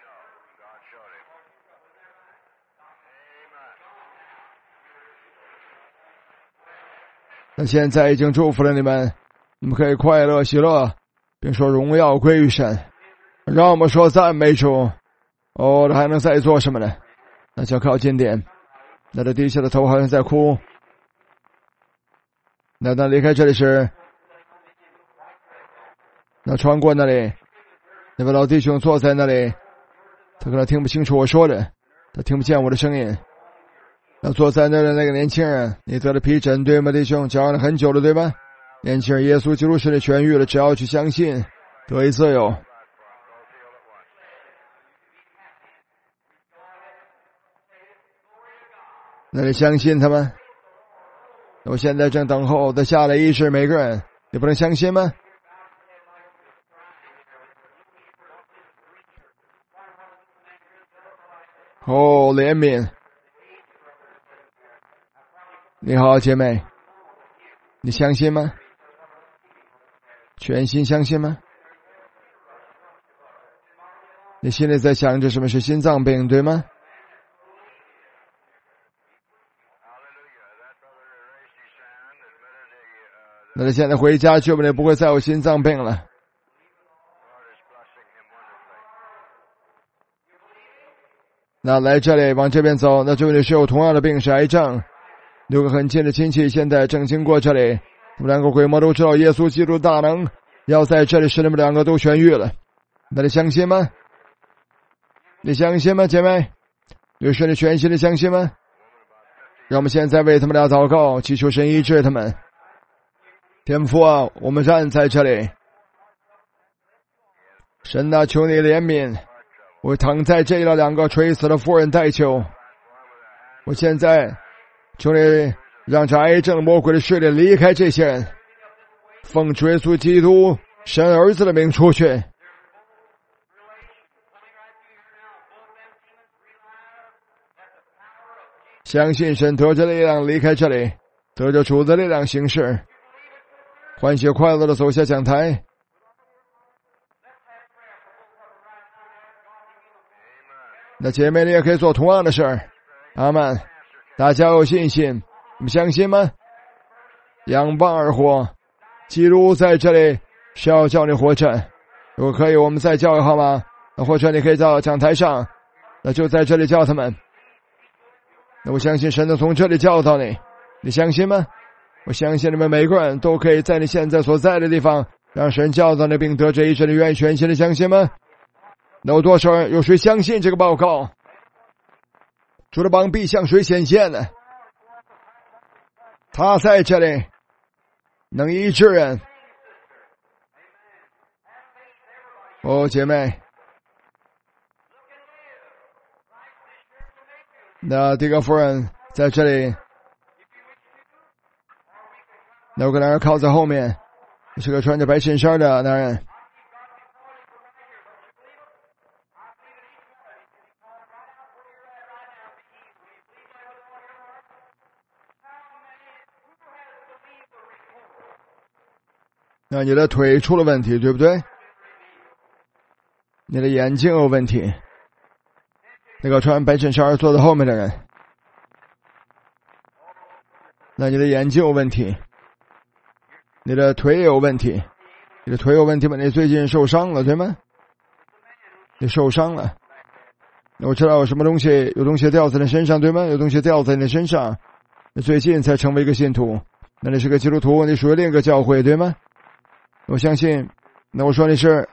那现在已经祝福了你们，你们可以快乐喜乐，并说荣耀归于神。让我们说赞美主。哦，这还能再做什么呢？那就靠近点。那他低下的头好像在哭。那他离开这里时，那穿过那里，那位老弟兄坐在那里，他可能听不清楚我说的，他听不见我的声音。那坐在那的那个年轻人，你得了皮疹对吗，弟兄？交往了很久了对吧？年轻人，耶稣基督是你痊愈了，只要去相信，得以自由。那你相信他们？我现在正等候的下来医治每个人，你不能相信吗？哦，怜悯！你好，姐妹，你相信吗？全心相信吗？你心里在想着什么是心脏病，对吗？那你现在回家，就不会再有心脏病了。那来这里往这边走，那这位女士有同样的病是癌症，有个很近的亲戚现在正经过这里，他们两个鬼魔都知道耶稣基督大能要在这里使你们两个都痊愈了。那你相信吗？你相信吗，姐妹？女士，你全心的相信吗？让我们现在为他们俩祷告，祈求神医治他们。天父啊，我们站在这里，神啊，求你怜悯，我躺在这里的两个垂死的妇人代求。我现在求你让这癌症魔鬼的势力离开这些人，奉主耶稣基督神儿子的名出去。相信神得着力量离开这里，得着主的力量行事，欢喜快乐的走下讲台。那姐妹，你也可以做同样的事儿。阿们。大家有信心，你们相信吗？仰望而活，基督在这里是要叫你活着。如果可以，我们再叫一好吗？那或者你可以到讲台上，那就在这里叫他们。那我相信神能从这里教导你，你相信吗？我相信你们每个人都可以在你现在所在的地方让神教导你，并得这一生的愿意全心的相信吗？那有多少人有谁相信这个报告？主的膀臂向谁显现呢？他在这里能医治人。哦，姐妹，那这个夫人在这里，那有个男人靠在后面，是个穿着白衬衫的男人。那你的腿出了问题，对不对？你的眼睛有问题。那个穿白衬衫坐在后面的人，那你的眼睛有问题，你的腿也有问题。你的腿有问题吗？你最近受伤了，对吗？你受伤了。我知道有什么东西，有东西掉在你身上，对吗？有东西掉在你身上。你最近才成为一个信徒，那你是个基督徒，你属于另一个教会，对吗？我相信，那我说你是，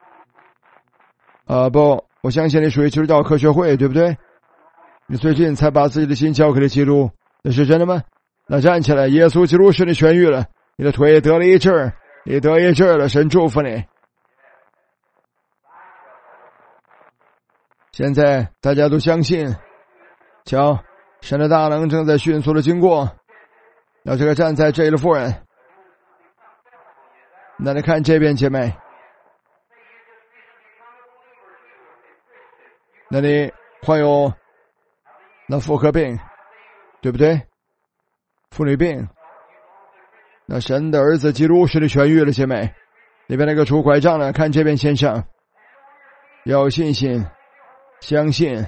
不，我相信你属于基督教科学会，对不对？你最近才把自己的心交给了基督，那是真的吗？那站起来，耶稣基督使你痊愈了，你的腿得了医治，你得医治了，神祝福你。现在大家都相信，瞧，神的大能正在迅速的经过。那这个站在这里的妇人，那你看这边姐妹， 那你患有那妇科病，对不对？妇女病。那神的儿子基督使你痊愈了，姐妹。那边那个拄拐杖的，看这边先生，要有信心，相信。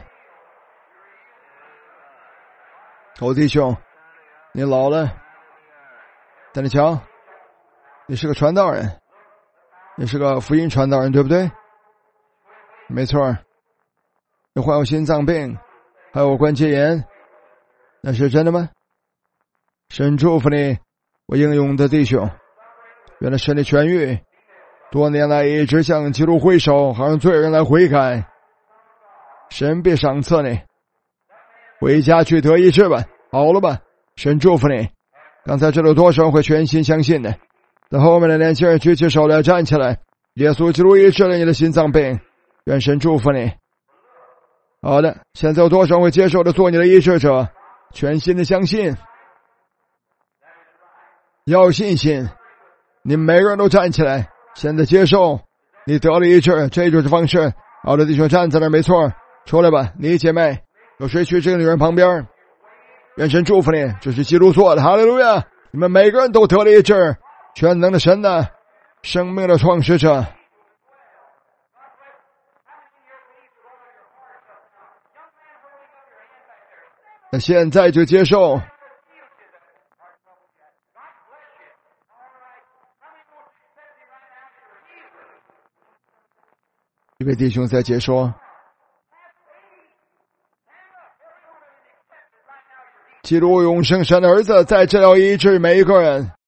弟兄，你老了，但你瞧，你是个传道人，你是个福音传道人，对不对？没错。你患有心脏病，还有关节炎，那是真的吗？神祝福你，我英勇的弟兄，愿他使你痊愈。多年来一直向基督挥手，好让罪人来悔改。神必赏赐你，回家去得医治吧，好了吧？神祝福你。刚才这里有多少人会全心相信的？在后面的年轻人举起手来，站起来。耶稣基督医治了你的心脏病，愿神祝福你。好的，现在有多少人会接受的做你的医治者？全心的相信，要有信心。你们每个人都站起来，现在接受你得了医治，这就是方式。好的，弟兄站在那儿，没错，出来吧，你姐妹。有谁去这个女人旁边？愿神祝福你，这是基督做的，哈利路亚！你们每个人都得了医治，全能的神呢，生命的创始者。那现在就接受。一位弟兄在解说，基督永生神的儿子在这里医治每一个人。